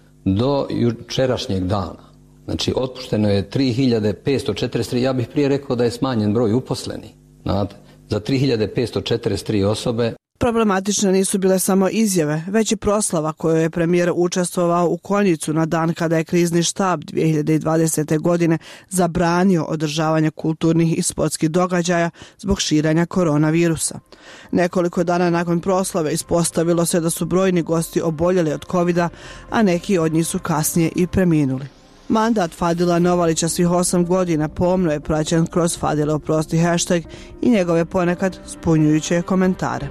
do jučerašnjeg dana. Znači, otpušteno je tri hiljade petsto četrdeset tri, ja bih prije rekao da je smanjen broj uposlenih, znate, za tri hiljade petsto četrdeset tri osobe. Problematične nisu bile samo izjave, već i proslava kojoj je premijer učestvovao u Konjicu na dan kada je krizni štab dvije hiljade dvadesete. godine zabranio održavanje kulturnih i sportskih događaja zbog širenja koronavirusa. Nekoliko dana nakon proslave ispostavilo se da su brojni gosti oboljeli od kovida, a neki od njih su kasnije i preminuli. Mandat Fadila Novalića svih osam godina pomno je praćen kroz Fadile oprosti hashtag i njegove ponekad zbunjujuće komentare.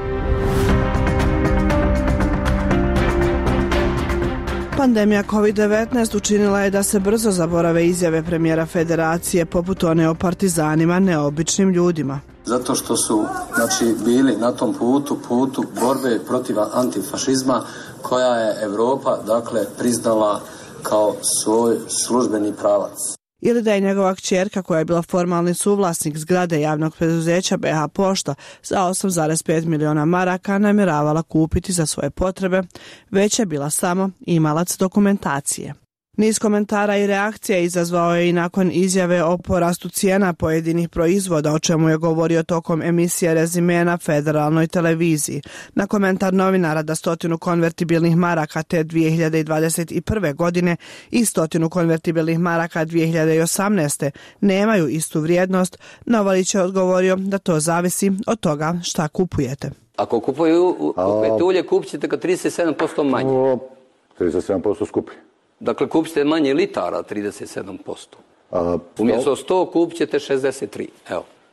Pandemija kovid devetnaest učinila je da se brzo zaborave izjave premijera Federacije poput one o partizanima, neobičnim ljudima. Zato što su, znači, bili na tom putu, putu borbe protiv antifašizma koja je Europa, dakle, priznala kao svoj službeni pravac. Ili da je njegova kćerka, koja je bila formalni suvlasnik zgrade javnog preduzeća B H Pošta, za osam zarez pet miliona maraka namjeravala kupiti za svoje potrebe, već je bila samo imalac dokumentacije. Niz komentara i reakcija izazvao je i nakon izjave o porastu cijena pojedinih proizvoda, o čemu je govorio tokom emisije Rezime na federalnoj televiziji. Na komentar novinara da stotinu konvertibilnih maraka te dvije hiljade dvadeset prve. godine i stotinu konvertibilnih maraka dvije hiljade osamnaeste. nemaju istu vrijednost, Novalić je odgovorio da to zavisi od toga šta kupujete. Ako kupuju kupujete ulje, kupit ćete ga trideset sedam posto manje. O, trideset sedam posto skuplje. Dakle, kupite manje litara, trideset sedam posto. A, umjesto sto kupit ćete šezdeset tri. Evo.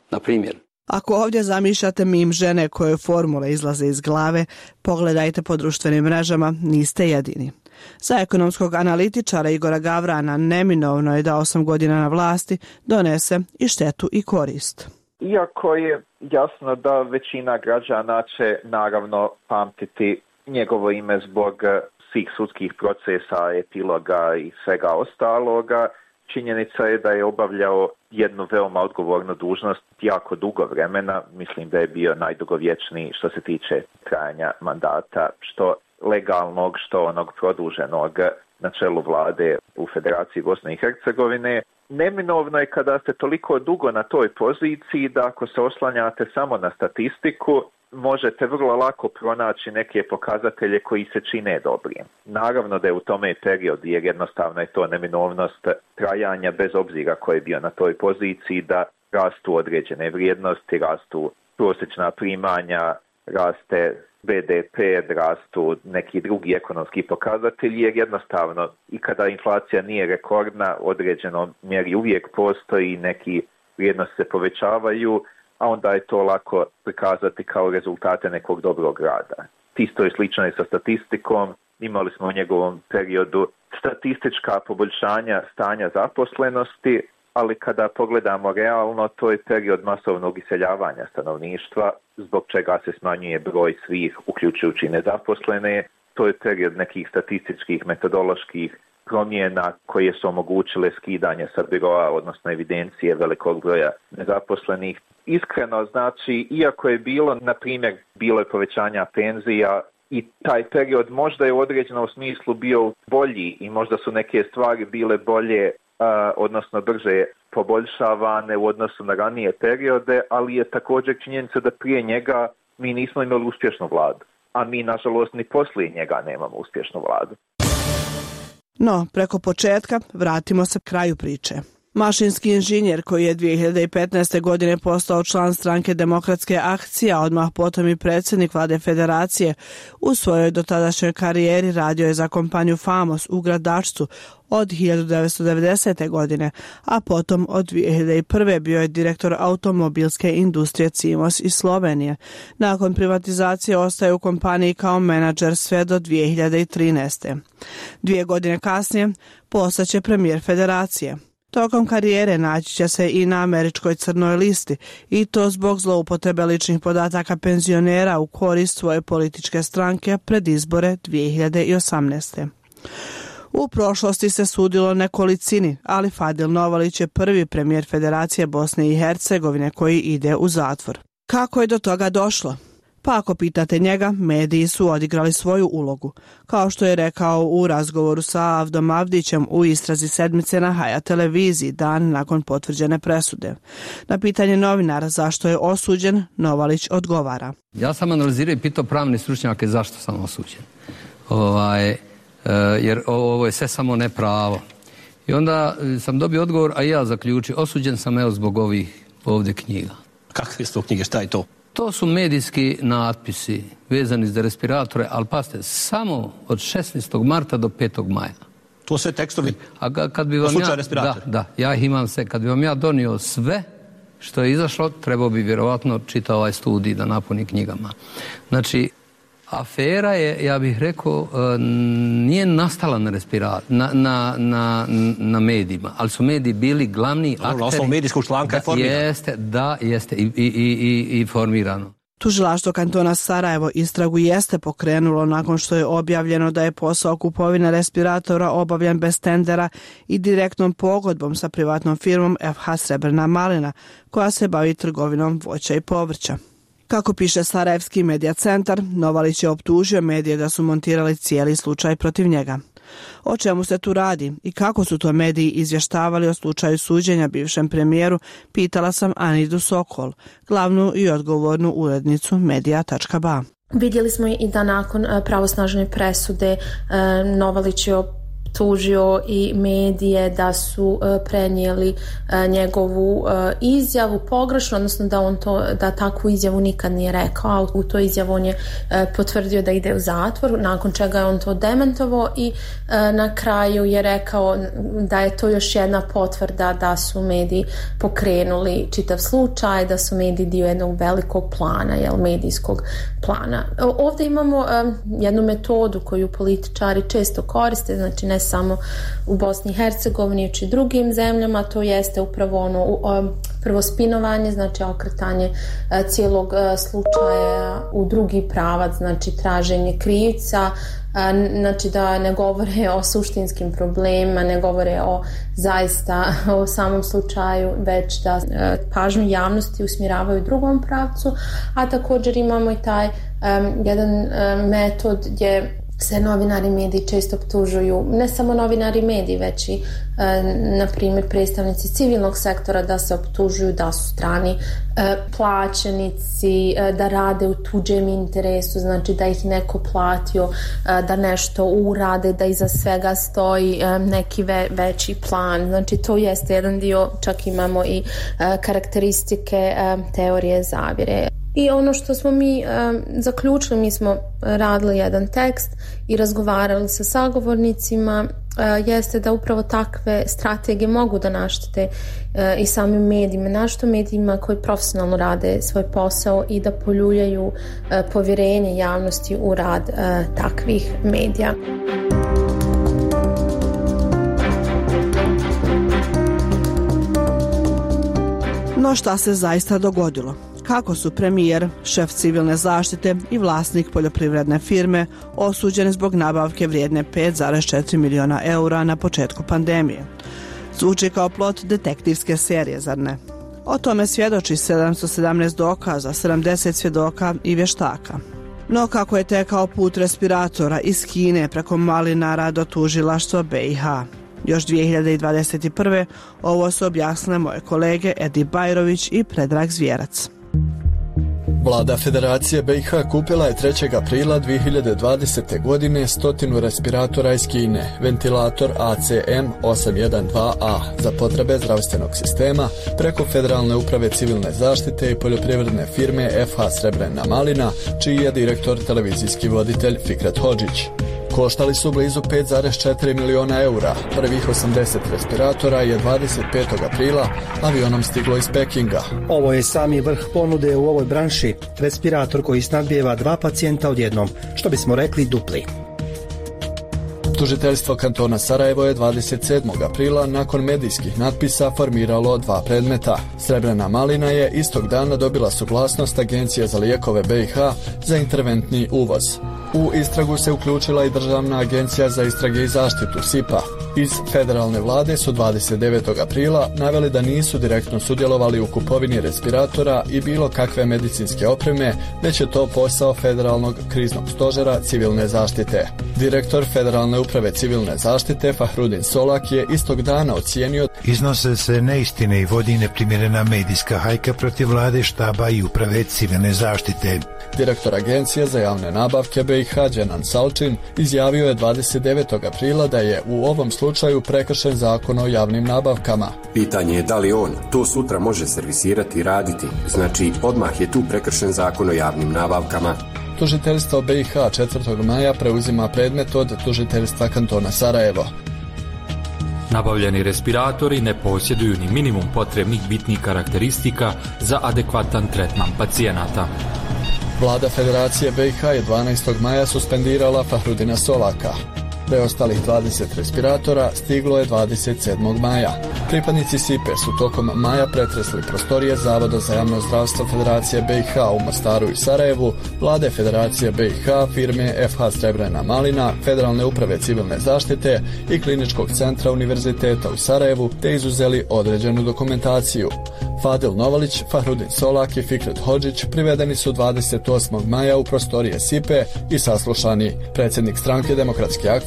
Na primjer, ako ovdje zamišljate mim žene koje formule izlaze iz glave, pogledajte po društvenim mrežama, niste jedini. Za ekonomskog analitičara Igora Gavrana neminovno je da osam godina na vlasti donese i štetu i korist. Iako je jasno da većina građana će naravno pamtiti njegovo ime zbog svih sudskih procesa, epiloga i svega ostaloga, činjenica je da je obavljao jednu veoma odgovornu dužnost jako dugo vremena. Mislim da je bio najdugovječniji što se tiče trajanja mandata, što legalnog, što onog produženog na čelu vlade u Federaciji Bosne i Hercegovine. Neminovno je kada ste toliko dugo na toj poziciji da ako se oslanjate samo na statistiku, možete vrlo lako pronaći neke pokazatelje koji se čine dobrim. Naravno da je u tome period, jer jednostavno je to neminovnost trajanja bez obzira ko je bio na toj poziciji, da rastu određene vrijednosti, rastu prosječna primanja, raste B D P, rastu neki drugi ekonomski pokazatelji, jer jednostavno i kada inflacija nije rekordna, određeno mjeri uvijek postoji, neki vrijednosti se povećavaju, a onda je to lako prikazati kao rezultate nekog dobrog rada. Isto je slično i sa statistikom. Imali smo u njegovom periodu statistička poboljšanja stanja zaposlenosti, ali kada pogledamo realno, to je period masovnog iseljavanja stanovništva, zbog čega se smanjuje broj svih, uključujući nezaposlene. To je period nekih statističkih, metodoloških promjena koje su omogućile skidanje sa biroa, odnosno evidencije velikog broja nezaposlenih. Iskreno, znači, iako je bilo, na primjer, bilo je povećanja penzija i taj period možda je u određenom smislu bio bolji i možda su neke stvari bile bolje, uh, odnosno brže poboljšavane u odnosu na ranije periode, ali je također činjenica da prije njega mi nismo imali uspješnu vladu, a mi, nažalost, ni poslije njega nemamo uspješnu vladu. No, preko početka vratimo se kraju priče. Mašinski inženjer koji je dvije hiljade petnaeste. godine postao član stranke Demokratske akcije, a odmah potom i predsjednik vlade Federacije, u svojoj dotadašnjoj karijeri radio je za kompaniju Famos u Gradačcu od hiljadu devetsto devedesete. godine, a potom od dvije hiljade prve. bio je direktor automobilske industrije Cimos iz Slovenije. Nakon privatizacije ostaje u kompaniji kao menadžer sve do dvije hiljade trinaeste. Dvije godine kasnije postaće premijer Federacije. Tokom karijere naći će se i na američkoj crnoj listi, i to zbog zloupotrebe ličnih podataka penzionera u korist svoje političke stranke pred izbore dvije hiljade osamnaeste. U prošlosti se sudilo nekolicini, ali Fadil Novalić je prvi premijer Federacije Bosne i Hercegovine koji ide u zatvor. Kako je do toga došlo? Pa ako pitate njega, mediji su odigrali svoju ulogu, kao što je rekao u razgovoru sa Avdom Avdićem u istrazi sedmice na Haja televiziji dan nakon potvrđene presude. Na pitanje novinara zašto je osuđen, Novalić odgovara. Ja sam analizirao i pitao pravne stručnjake zašto sam osuđen. Ovaj, jer ovo je sve samo nepravo. I onda sam dobio odgovor, a ja zaključio, osuđen sam evo zbog ovih ovdje knjiga. Kakve su to knjige, šta je to? To su medijski natpisi vezani za respiratore, ali pazite, samo od šesnaestog marta do petog maja. To sve tekstovi? A kad bi vam slučaj ja, respirator? Da, da, ja ih imam sve. Kad bi vam ja donio sve što je izašlo, trebao bi vjerovatno čitao ovaj studij da napuni knjigama. Znači, afera je, ja bih rekao, nije nastala na respiratoru, na, na, na, na medijima, ali su mediji bili glavni akteri. Na osnovu medijskog članka je formirano. Jeste, da, jeste, i, i, i, i formirano. Tužilaštvo kantona Sarajevo istragu jeste pokrenulo nakon što je objavljeno da je posao kupovine respiratora obavljan bez tendera i direktnom pogodbom sa privatnom firmom F H Srebrna malina, koja se bavi trgovinom voća i povrća. Kako piše Sarajevski medija centar, Novalić je optužio medije da su montirali cijeli slučaj protiv njega. O čemu se tu radi i kako su to mediji izvještavali o slučaju suđenja bivšem premijeru, pitala sam Anidu Sokol, glavnu i odgovornu urednicu medija tačka ba. Vidjeli smo i da nakon pravosnažne presude Novalić je tužio i medije da su prenijeli njegovu izjavu pogrešno, odnosno da on to, da takvu izjavu nikad nije rekao. U toj izjavu on je potvrdio da ide u zatvor, nakon čega je on to demantovao i na kraju je rekao da je to još jedna potvrda da su mediji pokrenuli čitav slučaj, da su mediji dio jednog velikog plana, jel, medijskog plana. Ovdje imamo um, jednu metodu koju političari često koriste, znači ne samo u Bosni i Hercegovini, već i drugim zemljama, to jeste upravo ono um, prvo spinovanje, znači okretanje uh, cijelog uh, slučaja u drugi pravac, znači traženje krivca, znači da ne govore o suštinskim problemima, ne govore o zaista o samom slučaju, već da pažnju javnosti usmjeravaju u drugom pravcu, a također imamo i taj um, jedan um, metod gdje se novinari i mediji često optužuju, ne samo novinari i mediji, već i e, na primjer predstavnici civilnog sektora da se optužuju da su strani e, plaćenici, e, da rade u tuđem interesu, znači da ih neko platio e, da nešto urade, da iza svega stoji e, neki ve, veći plan. Znači to jeste jedan dio, čak imamo i e, karakteristike e, teorije zavjere. I ono što smo mi e, zaključili, mi smo radili jedan tekst i razgovarali sa sagovornicima, e, jeste da upravo takve strategije mogu da naštete e, i samim medijima, našto medijima koji profesionalno rade svoj posao i da poljuljaju e, povjerenje javnosti u rad e, takvih medija. No šta se zaista dogodilo? Kako su premijer, šef civilne zaštite i vlasnik poljoprivredne firme osuđeni zbog nabavke vrijedne pet zarez četiri miliona eura na početku pandemije? Zvuči kao plot detektivske serije, zar ne? O tome svjedoči sedamsto sedamnaest dokaza, sedamdeset svjedoka i vještaka. No kako je tekao put respiratora iz Kine preko Malinara do tužilaštva B i H? Još dvije hiljade dvadeset prve. ovo su objasnile moje kolege Edi Bajrović i Predrag Zvjerac. Vlada Federacije B i H kupila je trećeg aprila dvije hiljade dvadesete. godine stotinu respiratora iz Kine, ventilator A C M osam jedan dva A za potrebe zdravstvenog sistema preko Federalne uprave civilne zaštite i poljoprivredne firme F H Srebrena Malina, čiji je direktor televizijski voditelj Fikret Hodžić. Koštali su blizu pet zarez četiri miliona eura. Prvih osamdeset respiratora je dvadeset petog aprila avionom stiglo iz Pekinga. Ovo je sami vrh ponude u ovoj branši. Respirator koji snabdijeva dva pacijenta odjednom, što bismo rekli dupli. Tužiteljstvo kantona Sarajevo je dvadeset sedmog aprila nakon medijskih natpisa formiralo dva predmeta. Srebrena Malina je istog dana dobila suglasnost Agencije za lijekove B i H za interventni uvoz. U istragu se uključila i Državna agencija za istrage i zaštitu S I P A. Iz federalne vlade su dvadeset devetog aprila naveli da nisu direktno sudjelovali u kupovini respiratora i bilo kakve medicinske opreme, već je to posao Federalnog kriznog stožera civilne zaštite. Direktor Federalne uprave civilne zaštite Fahrudin Solak je istog dana ocijenio: iznose se neistine i vodi neprimjerena medijska hajka protiv vlade, štaba i uprave civilne zaštite. Direktor Agencije za javne nabavke B i H Dženan Salčin izjavio je dvadeset devetog aprila da je u ovom slučaju prekršen zakon o javnim nabavkama. Pitanje je da li on to sutra može servisirati i raditi, znači odmah je tu prekršen zakon o javnim nabavkama. Tužiteljstvo B i H četvrtog maja preuzima predmet od tužiteljstva kantona Sarajevo. Nabavljeni respiratori ne posjeduju ni minimum potrebnih bitnih karakteristika za adekvatan tretman pacijenata. Vlada Federacije B i H je dvanaestog maja suspendirala Fahrudina Solaka. Preostalih dvadeset respiratora stiglo je dvadeset sedmog maja. Pripadnici S I P E su tokom maja pretresli prostorije Zavoda za javno zdravstvo Federacije B i H u Mostaru i Sarajevu, Vlade Federacije B i H, firme F H Srebrena Malina, Federalne uprave civilne zaštite i Kliničkog centra Univerziteta u Sarajevu, te izuzeli određenu dokumentaciju. Fadil Novalić, Fahrudin Solak i Fikret Hodžić privedeni su dvadeset osmog maja u prostorije S I P E i saslušani. Predsjednik stranke Demokratske akcije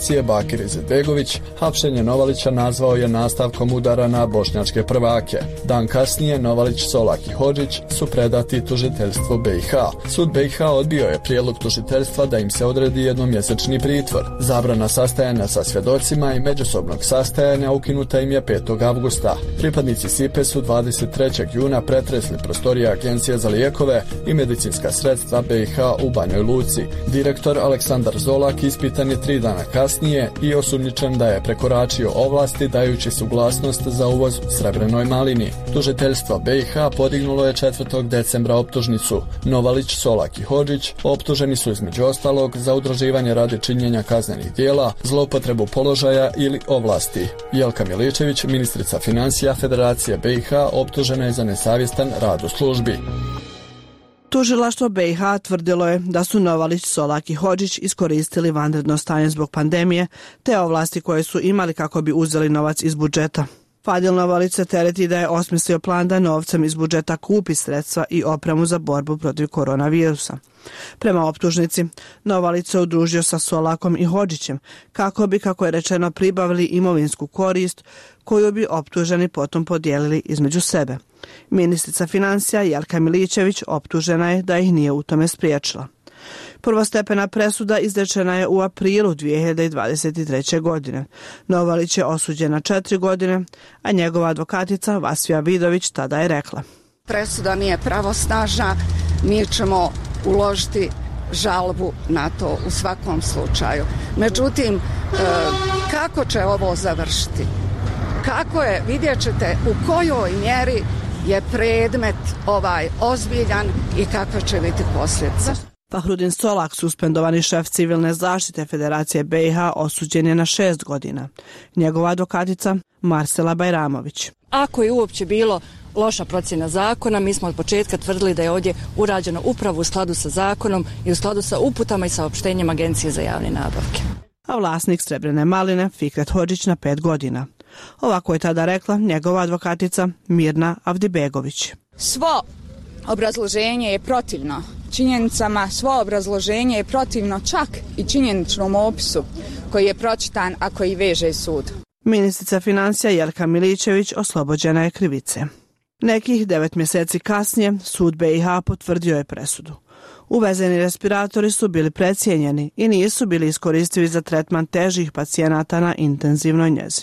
Federacije Bakir Izetbegović hapšenje Novalića nazvao je nastavkom udara na bošnjačke prvake. Dan kasnije Novalić, Solak i Hodžić su predati tužiteljstvu B i H. Sud B i H odbio je prijedlog tužiteljstva da im se odredi jednomjesečni pritvor. Zabrana sastajanja sa svjedocima i međusobnog sastajanja ukinuta im je petog avgusta. Pripadnici S I P E su dvadeset trećeg juna pretresli prostorije Agencije za lijekove i medicinska sredstva B i H u Banjoj Luci. Direktor Aleksandar Zolak ispitan je tri dana kasnije i osumnjičen da je prekoračio ovlasti dajući suglasnost za uvoz srebrenoj malini. Tužiteljstvo B i H podignulo je četvrtog decembra optužnicu. Novalić, Solak i Hodžić optuženi su između ostalog za udruživanje radi činjenja kaznenih djela, zloupotrebu položaja ili ovlasti. Jelka Miličević, ministrica financija Federacije B i H, optužena je za nesavjestan rad u službi. Tužilaštvo B i H tvrdilo je da su Novalić, Solak i Hodžić iskoristili vanredno stanje zbog pandemije te ovlasti koje su imali kako bi uzeli novac iz budžeta. Fadil Novalić se tereti da je osmislio plan da novcem iz budžeta kupi sredstva i opremu za borbu protiv koronavirusa. Prema optužnici, Novalić se udružio sa Solakom i Hodžićem kako bi, kako je rečeno, pribavili imovinsku korist koju bi optuženi potom podijelili između sebe. Ministrica financija Jelka Miličević optužena je da ih nije u tome spriječila. Prvostepena presuda izrečena je u aprilu dvije hiljade dvadeset treće. godine. Novalić je osuđen na četiri godine, a njegova advokatica Vasija Vidović tada je rekla: Presuda nije pravosnažna, mi ćemo uložiti žalbu na to u svakom slučaju. Međutim, kako će ovo završiti? Kako je, vidjet ćete u kojoj mjeri je predmet ovaj ozbiljan i kakve će biti posljedice. Fahrudin Solak, suspendovani šef civilne zaštite Federacije B i H, osuđen je na šest godina. Njegova advokatica Marsela Bajramović. Ako je uopće bilo loša procjena zakona, mi smo od početka tvrdili da je ovdje urađeno upravo u skladu sa zakonom i u skladu sa uputama i saopštenjem Agencije za javne nabavke. A vlasnik srebrene maline Fikret Hodžić na pet godina. Ovako je tada rekla njegova advokatica Mirna Avdibegović. Svo obrazloženje je protivno činjenicama, svo obrazloženje je protivno čak i činjeničnom opisu koji je pročitan, a koji veže sud. Ministrica financija Jelka Miličević oslobođena je krivice. Nekih devet mjeseci kasnije sud B i H potvrdio je presudu. Uvezeni respiratori su bili precijenjeni i nisu bili iskoristivi za tretman težih pacijenata na intenzivnoj njezi.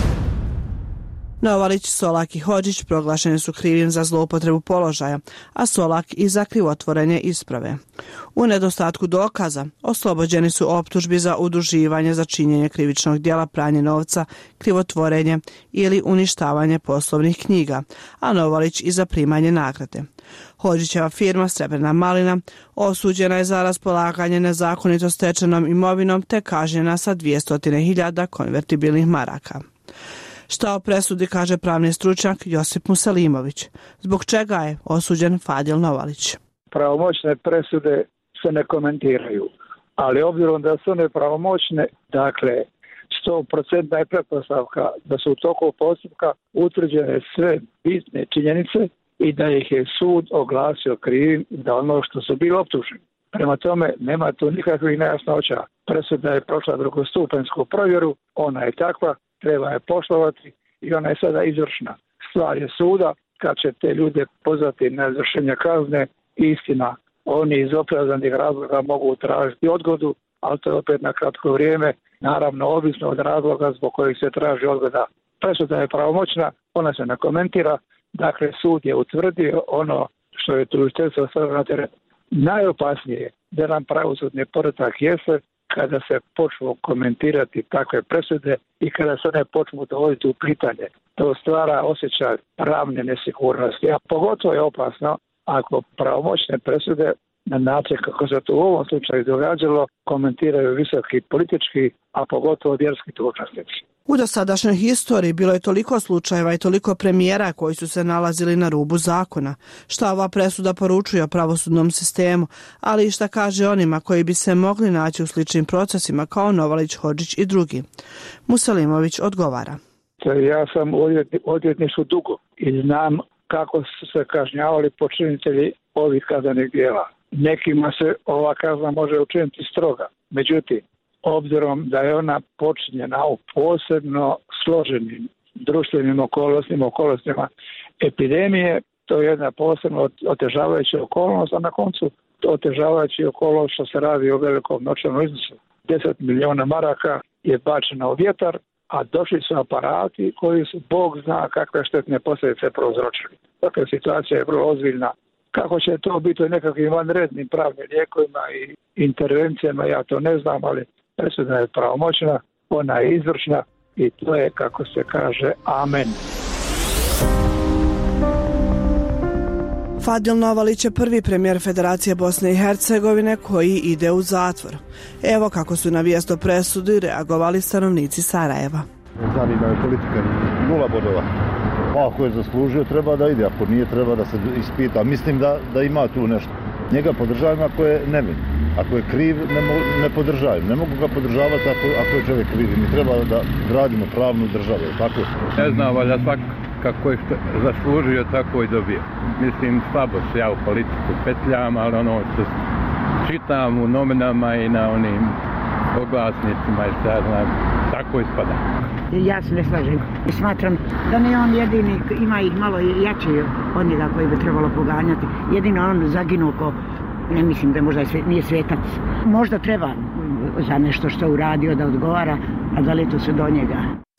Novalić, Solak i Hodžić proglašeni su krivim za zloupotrebu položaja, a Solak i za krivotvorenje isprave. U nedostatku dokaza oslobođeni su optužbi za udruživanje za činjenje krivičnog djela pranje novca, krivotvorenje ili uništavanje poslovnih knjiga, a Novalić i za primanje nagrade. Hodžićeva firma Srebrna malina osuđena je za raspolaganje nezakonito stečenom imovinom te kažnjena sa dvjesto hiljada konvertibilnih maraka. Šta o presudi kaže pravni stručnjak Josip Musalimović, zbog čega je osuđen Fadil Novalić. Pravomoćne presude se ne komentiraju, ali obzirom da su one pravomoćne, dakle sto posto je pretpostavka da su u toku postupka utvrđene sve bitne činjenice i da ih je sud oglasio krivim za ono što su bili optuženi. Prema tome, nema tu nikakvih nejasnoća. Presuda je prošla drugostupensku provjeru, ona je takva, treba je poštovati i ona je sada izvršna. Stvar je suda kad će te ljude pozvati na izvršenje kazne. Istina, oni iz opravdanih razloga mogu tražiti odgodu, ali to je opet na kratko vrijeme, naravno ovisno od razloga zbog kojih se traži odgoda. Presuda je pravomoćna, ona se ne komentira, dakle sud je utvrdio ono što je tužiteljstvo stavilo na teret. Najopasnije je da nam pravosudni poredak jeste kada se počnu komentirati takve presude i kada se ne počnu dovoditi u pitanje. To stvara osjećaj pravne nesigurnosti, a pogotovo je opasno ako pravomoćne presude na način kako se to u ovom slučaju događalo komentiraju visoki politički, a pogotovo vjerski dužnosnici. U dosadašnjoj historiji bilo je toliko slučajeva i toliko premijera koji su se nalazili na rubu zakona. Šta ova presuda poručuje o pravosudnom sistemu, ali i šta kaže onima koji bi se mogli naći u sličnim procesima kao Novalić, Hodžić i drugi. Musalimović odgovara. Ja sam u odvjetništvu dugo i znam kako su se kažnjavali počinitelji ovih kaznenih djela. Nekima se ova kazna može učiniti stroga. Međutim, obzirom da je ona počinjena u posebno složenim društvenim okolostima, okolostima epidemije. To je jedna posebno otežavajuća okolnost, a na koncu otežavajuća okolnost što se radi o velikom novčanom iznosu. deset milijuna maraka je bačeno u vjetar, a došli su aparati koji su, Bog zna kakve štetne posljedice prouzročili. Dakle, situacija je vrlo ozbiljna. Kako će to biti u nekakvim vanrednim pravnim lijekovima i intervencijama, ja to ne znam, ali presuda je pravomoćna, ona je izvršna i to je, kako se kaže, amen. Fadil Novalić je prvi premijer Federacije Bosne i Hercegovine koji ide u zatvor. Evo kako su na vijest o presudi reagovali stanovnici Sarajeva. Zanima je politika, nula bodova. Pa ako je zaslužio, treba da ide, ako nije, treba da se ispita. Mislim da, da ima tu nešto. Njega podržavam ako je nevin. Ako je kriv, ne, mo, ne podržavam. Ne mogu ga podržavati ako, ako je čovjek kriv. Mi treba da gradimo pravnu državu, tako? Ne znam, valjda svak kako je što zaslužio, tako i dobio. Mislim, slabo se ja u politiku petljam, ali ono što čitam u novinama i na onim oglasnicima i šta ja znam, tako ispada. Ja se ne slažem. Smatram da ne on jedini, ima ih malo jači od njega koji bi trebalo poganjati. Jedino on zaginuo ko, ne mislim da možda nije svetac. Možda treba za nešto što uradio da odgovara, a da li to se do njega.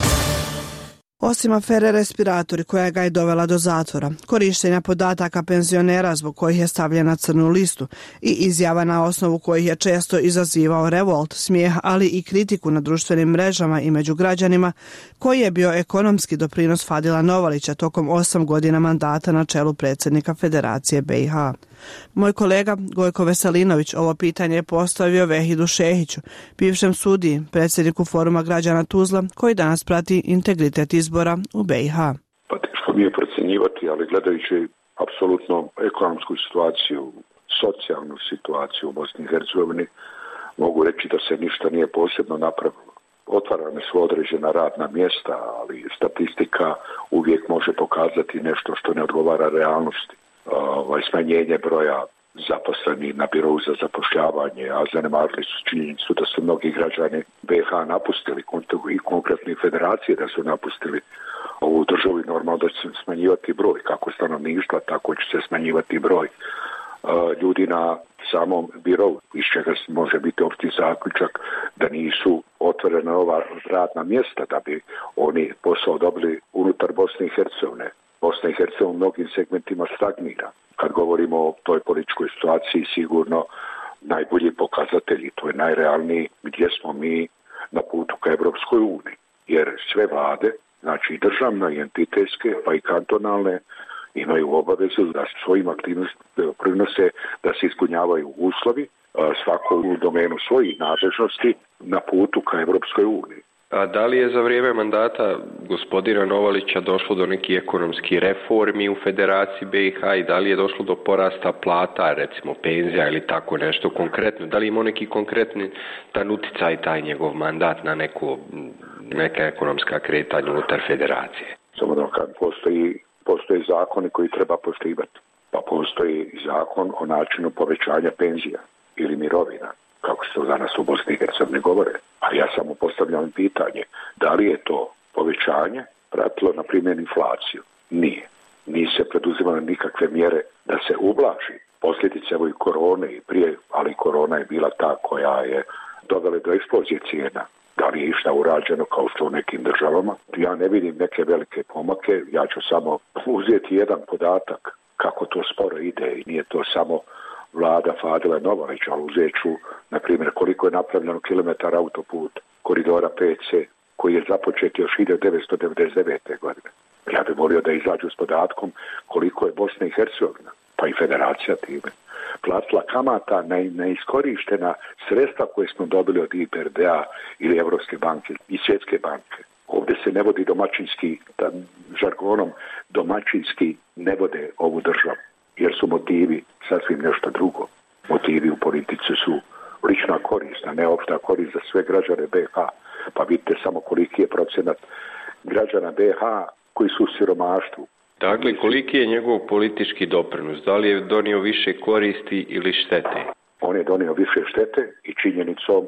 Osim afere respiratori koja ga je dovela do zatvora, korištenja podataka penzionera zbog kojih je stavljen na crnu listu i izjava na osnovu kojih je često izazivao revolt, smijeh, ali i kritiku na društvenim mrežama i među građanima, koji je bio ekonomski doprinos Fadila Novalića tokom osam godina mandata na čelu predsjednika Federacije B i H. Moj kolega Gojko Veselinović ovo pitanje je postavio Vehidu Šehiću, bivšem sudiji, predsjedniku Foruma građana Tuzla, koji danas prati integritet izbora u B i H. Pa teško mi je procjenjivati, ali gledajući apsolutno ekonomsku situaciju, socijalnu situaciju u Bosni i Hercegovini, mogu reći da se ništa nije posebno napravilo. Otvarane su određena radna mjesta, ali statistika uvijek može pokazati nešto što ne odgovara realnosti. Ovaj, smanjenje broja zaposlenih na birovu za zapošljavanje, a zanemarili su činjenicu da su mnogi građani B i H napustili i konkretne federacije da su napustili ovu državu i normalno da će se smanjivati broj kako stanovništva, tako će se smanjivati broj uh, ljudi na samom birovu, iz čega može biti opšti zaključak da nisu otvorena ova radna mjesta da bi oni posao dobili unutar Bosne i Hercegovine. Bosna i Hercegovina u mnogim segmentima stagnira. Kad govorimo o toj političkoj situaciji, sigurno najbolji pokazatelji, to je najrealniji gdje smo mi na putu ka Evropskoj uniji. Jer sve vlade, znači i državne i entitetske, pa i kantonalne, imaju obavezu da svojim aktivnostima prinose da se ispunjavaju uslovi, svako u domenu svojih nadležnosti na putu ka Evropskoj uniji. A da li je za vrijeme mandata gospodina Novalića došlo do nekih ekonomskih reformi u Federaciji B i H i da li je došlo do porasta plata, recimo penzija ili tako nešto konkretno? Da li ima neki konkretni tan uticaj taj njegov mandat na neku, neka ekonomska kretanja unutar Federacije? Samo da kad postoji, postoji zakoni koji treba poštivati. Pa postoji zakon o načinu povećanja penzija ili mirovina, kako se to danas u Bosni i Hercegovini govore. A ja samo postavljam pitanje, da li je to povećanje pratilo, na primjer, inflaciju? Nije. Nije se preduzimale nikakve mjere da se ublaži posljedice evo i korone i prije, ali korona je bila ta koja je dovela do eksplozije cijena. Da li je išta urađeno kao što u nekim državama? Ja ne vidim neke velike pomake, ja ću samo uzeti jedan podatak kako to sporo ide i nije to samo vlada Fadila Novalića, ali uzet ću, na primjer, koliko je napravljeno kilometara autoput koridora P C, koji je započet još hiljadu devetsto devedeset devete. godine. Ja bih volio da izađu s podatkom koliko je Bosna i Hercegovina, pa i Federacija time, platila kamata na neiskorištena sredstva koje smo dobili od I B R D-a ili Evropske banke i Svjetske banke. Ovdje se ne vodi domaćinski, da, žargonom domaćinski ne vode ovu državu, jer su motivi sasvim nešto drugo. Motivi u politici su lična korist, a ne opšta korist za sve građane B i H. Pa vidite samo koliki je procenat građana B i H koji su u siromaštvu. Dakle, koliki je njegov politički doprinos? Da li je donio više koristi ili štete? On je donio više štete i činjenicom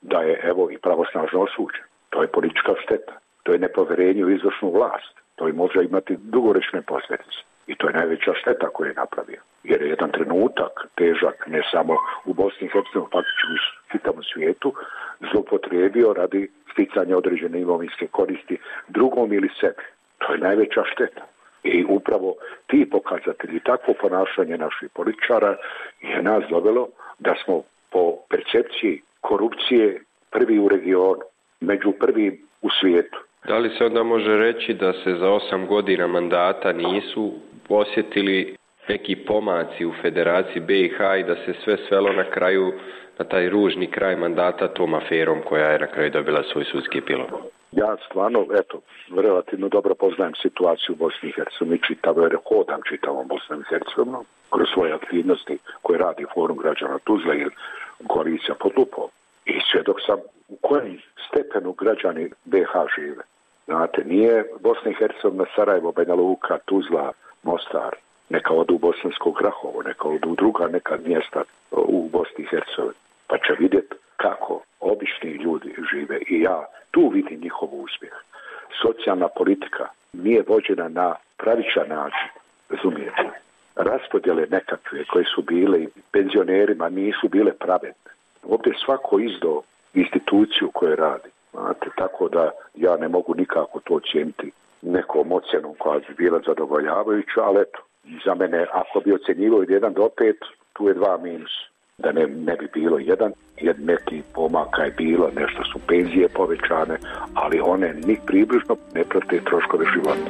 da je evo i pravosnažno osuđen. To je politička šteta. To je nepovjerenje u izvršnu vlast. To je može imati dugoročne posljedice. I to je najveća šteta koju je napravio. Jer je jedan trenutak težak ne samo u Bosni i Hercegovini, faktički u čitavom svijetu, zloupotrijebio radi sticanja određene imovinske koristi drugom ili sebi. To je najveća šteta. I upravo ti pokazatelji, takvo ponašanje naših političara je nas dovelo da smo po percepciji korupcije prvi u regionu, među prvim u svijetu. Da li se onda može reći da se za osam godina mandata nisu osjetili neki pomaci u Federaciji B i H i da se sve svelo na kraju na taj ružni kraj mandata tom aferom koja je na kraju dobila svoj sudski epilog? Ja stvarno, eto, relativno dobro poznajem situaciju u Bosni i Hercegovini, čitavo jer hodam čitavom Bosnom i Hercegovinom kroz svoje aktivnosti koje radi Forum građana Tuzla ili koalicija pod lupom. I svjedok sam u kojem stepenu građani B i H žive. Znate, nije Bosna i Hercegovina, Sarajevo, Banja Luka, Tuzla, Mostar, neka odu u Bosansko Grahovo, neka odu u druga neka mjesta u Bosni i Hercegovini, pa će vidjeti kako obični ljudi žive i ja tu vidim njihov uspjeh. Socijalna politika nije vođena na pravičan način, razumijete? Raspodjele nekakve koje su bile penzionerima nisu bile pravedne. Ovdje svako izdao instituciju koju radi. Znate, tako da ja ne mogu nikako to ocijeniti nekom ocjenom koja bi bila zadovoljavajuća, ali eto, za mene ako bi ocjenjivao od jedan do pet, tu je dva minus. Da ne, ne bi bilo jedan, jer neki pomaka je bilo, nešto su penzije povećane, ali one ni približno ne prate troškove života.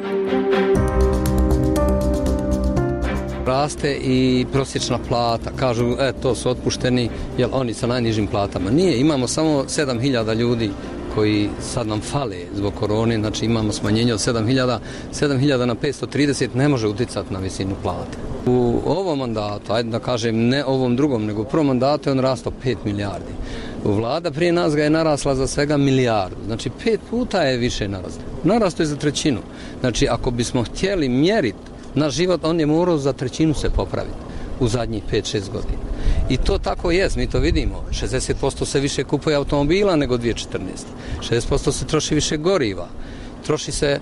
Raste i prosječna plata. Kažu, e, to su otpušteni, jer oni sa najnižim platama. Nije, imamo samo sedam hiljada ljudi koji sad nam fale zbog korone, znači imamo smanjenje od sedam hiljada. sedam hiljada na petsto trideset ne može uticati na visinu plate. U ovom mandatu, ajde da kažem, ne ovom drugom, nego u prvom mandatu je on rastao pet milijardi. Vlada prije nas ga je narasla za svega milijardu. Znači pet puta je više narasla. Narastao je za trećinu. Znači ako bismo htjeli mjeriti naš život, on je morao za trećinu se popraviti u zadnjih pet šest godina. I to tako jest, mi to vidimo. šezdeset posto se više kupuje automobila nego dvije tisuće četrnaeste. šezdeset posto se troši više goriva. Troši se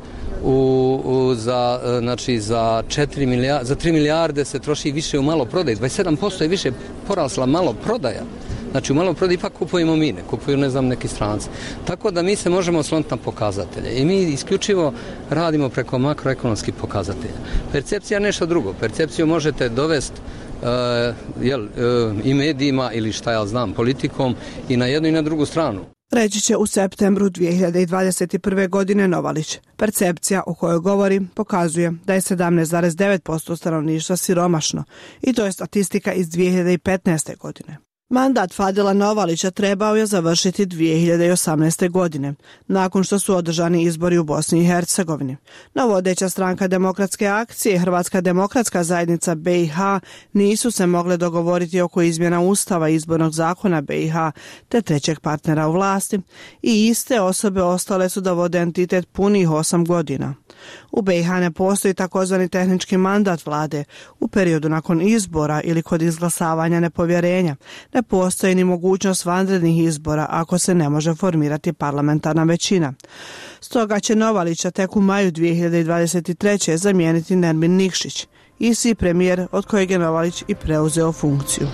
u, u, za, znači, za, četiri milijarde, za tri milijarde se troši više u maloprodaji. dvadeset sedam posto je više porasla maloprodaja. Znači u maloprodaji ipak kupujemo mi, ne kupuju ne znam neki stranci. Tako da mi se možemo osloniti na pokazatelje i mi isključivo radimo preko makroekonomskih pokazatelja. Percepcija je nešto drugo. Percepciju možete dovesti uh, jel, uh, i medijima ili šta ja znam, politikom i na jednu i na drugu stranu. Reći će u septembru dvije hiljade dvadeset prve. godine Novalić. Percepcija o kojoj govori pokazuje da je sedamnaest zarez devet posto stanovništva siromašno i to je statistika iz dvije hiljade petnaeste. godine. Mandat Fadila Novalića trebao je završiti dvije hiljade osamnaeste. godine, nakon što su održani izbori u Bosni i Hercegovini. No vodeća stranka Demokratske akcije i Hrvatska demokratska zajednica B i H nisu se mogle dogovoriti oko izmjena Ustava i izbornog zakona B i H te trećeg partnera u vlasti i iste osobe ostale su da vode entitet punih osam godina. U B i H ne postoji takozvani tehnički mandat vlade u periodu nakon izbora ili kod izglasavanja nepovjerenja. Ne postoji ni mogućnost vanrednih izbora ako se ne može formirati parlamentarna većina. Stoga će Novalića tek u maju dvije hiljade dvadeset treće. zamijeniti Nermin Nikšić, isti premijer od kojeg je Novalić i preuzeo funkciju.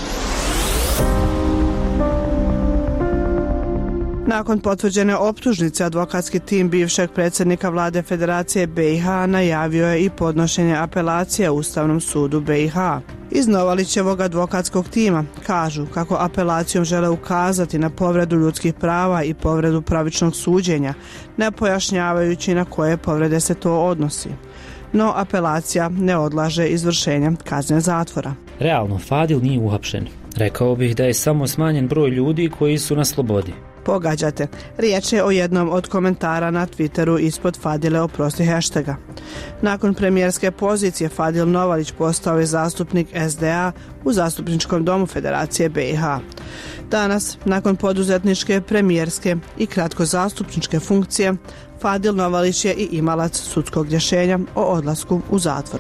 Nakon potvrđene optužnice, advokatski tim bivšeg predsjednika vlade Federacije B i H najavio je i podnošenje apelacije Ustavnom sudu B i H. Iz Novalićevog advokatskog tima kažu kako apelacijom žele ukazati na povredu ljudskih prava i povredu pravičnog suđenja, ne pojašnjavajući na koje povrede se to odnosi. No apelacija ne odlaže izvršenje kazne zatvora. Realno, Fadil nije uhapšen. Rekao bih da je samo smanjen broj ljudi koji su na slobodi. Pogađate, riječ je o jednom od komentara na Twitteru ispod Fadile oprosti hashtaga. Nakon premijerske pozicije Fadil Novalić postao je zastupnik S D A u zastupničkom domu Federacije B i H. Danas, nakon poduzetničke, premijerske i kratko zastupničke funkcije, Fadil Novalić je i imalac sudskog rješenja o odlasku u zatvor.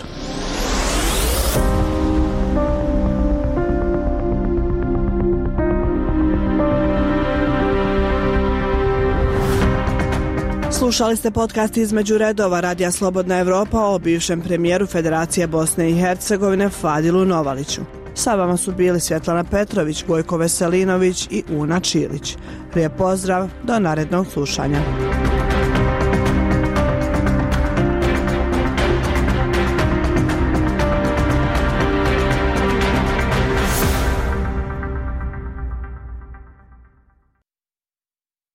Slušali ste podcast Između redova Radija Slobodna Evropa o bivšem premijeru Federacije Bosne i Hercegovine Fadilu Novaliću. Sa vama su bili Svjetlana Petrović, Gojko Veselinović i Una Čilić. Lijep pozdrav, do narednog slušanja.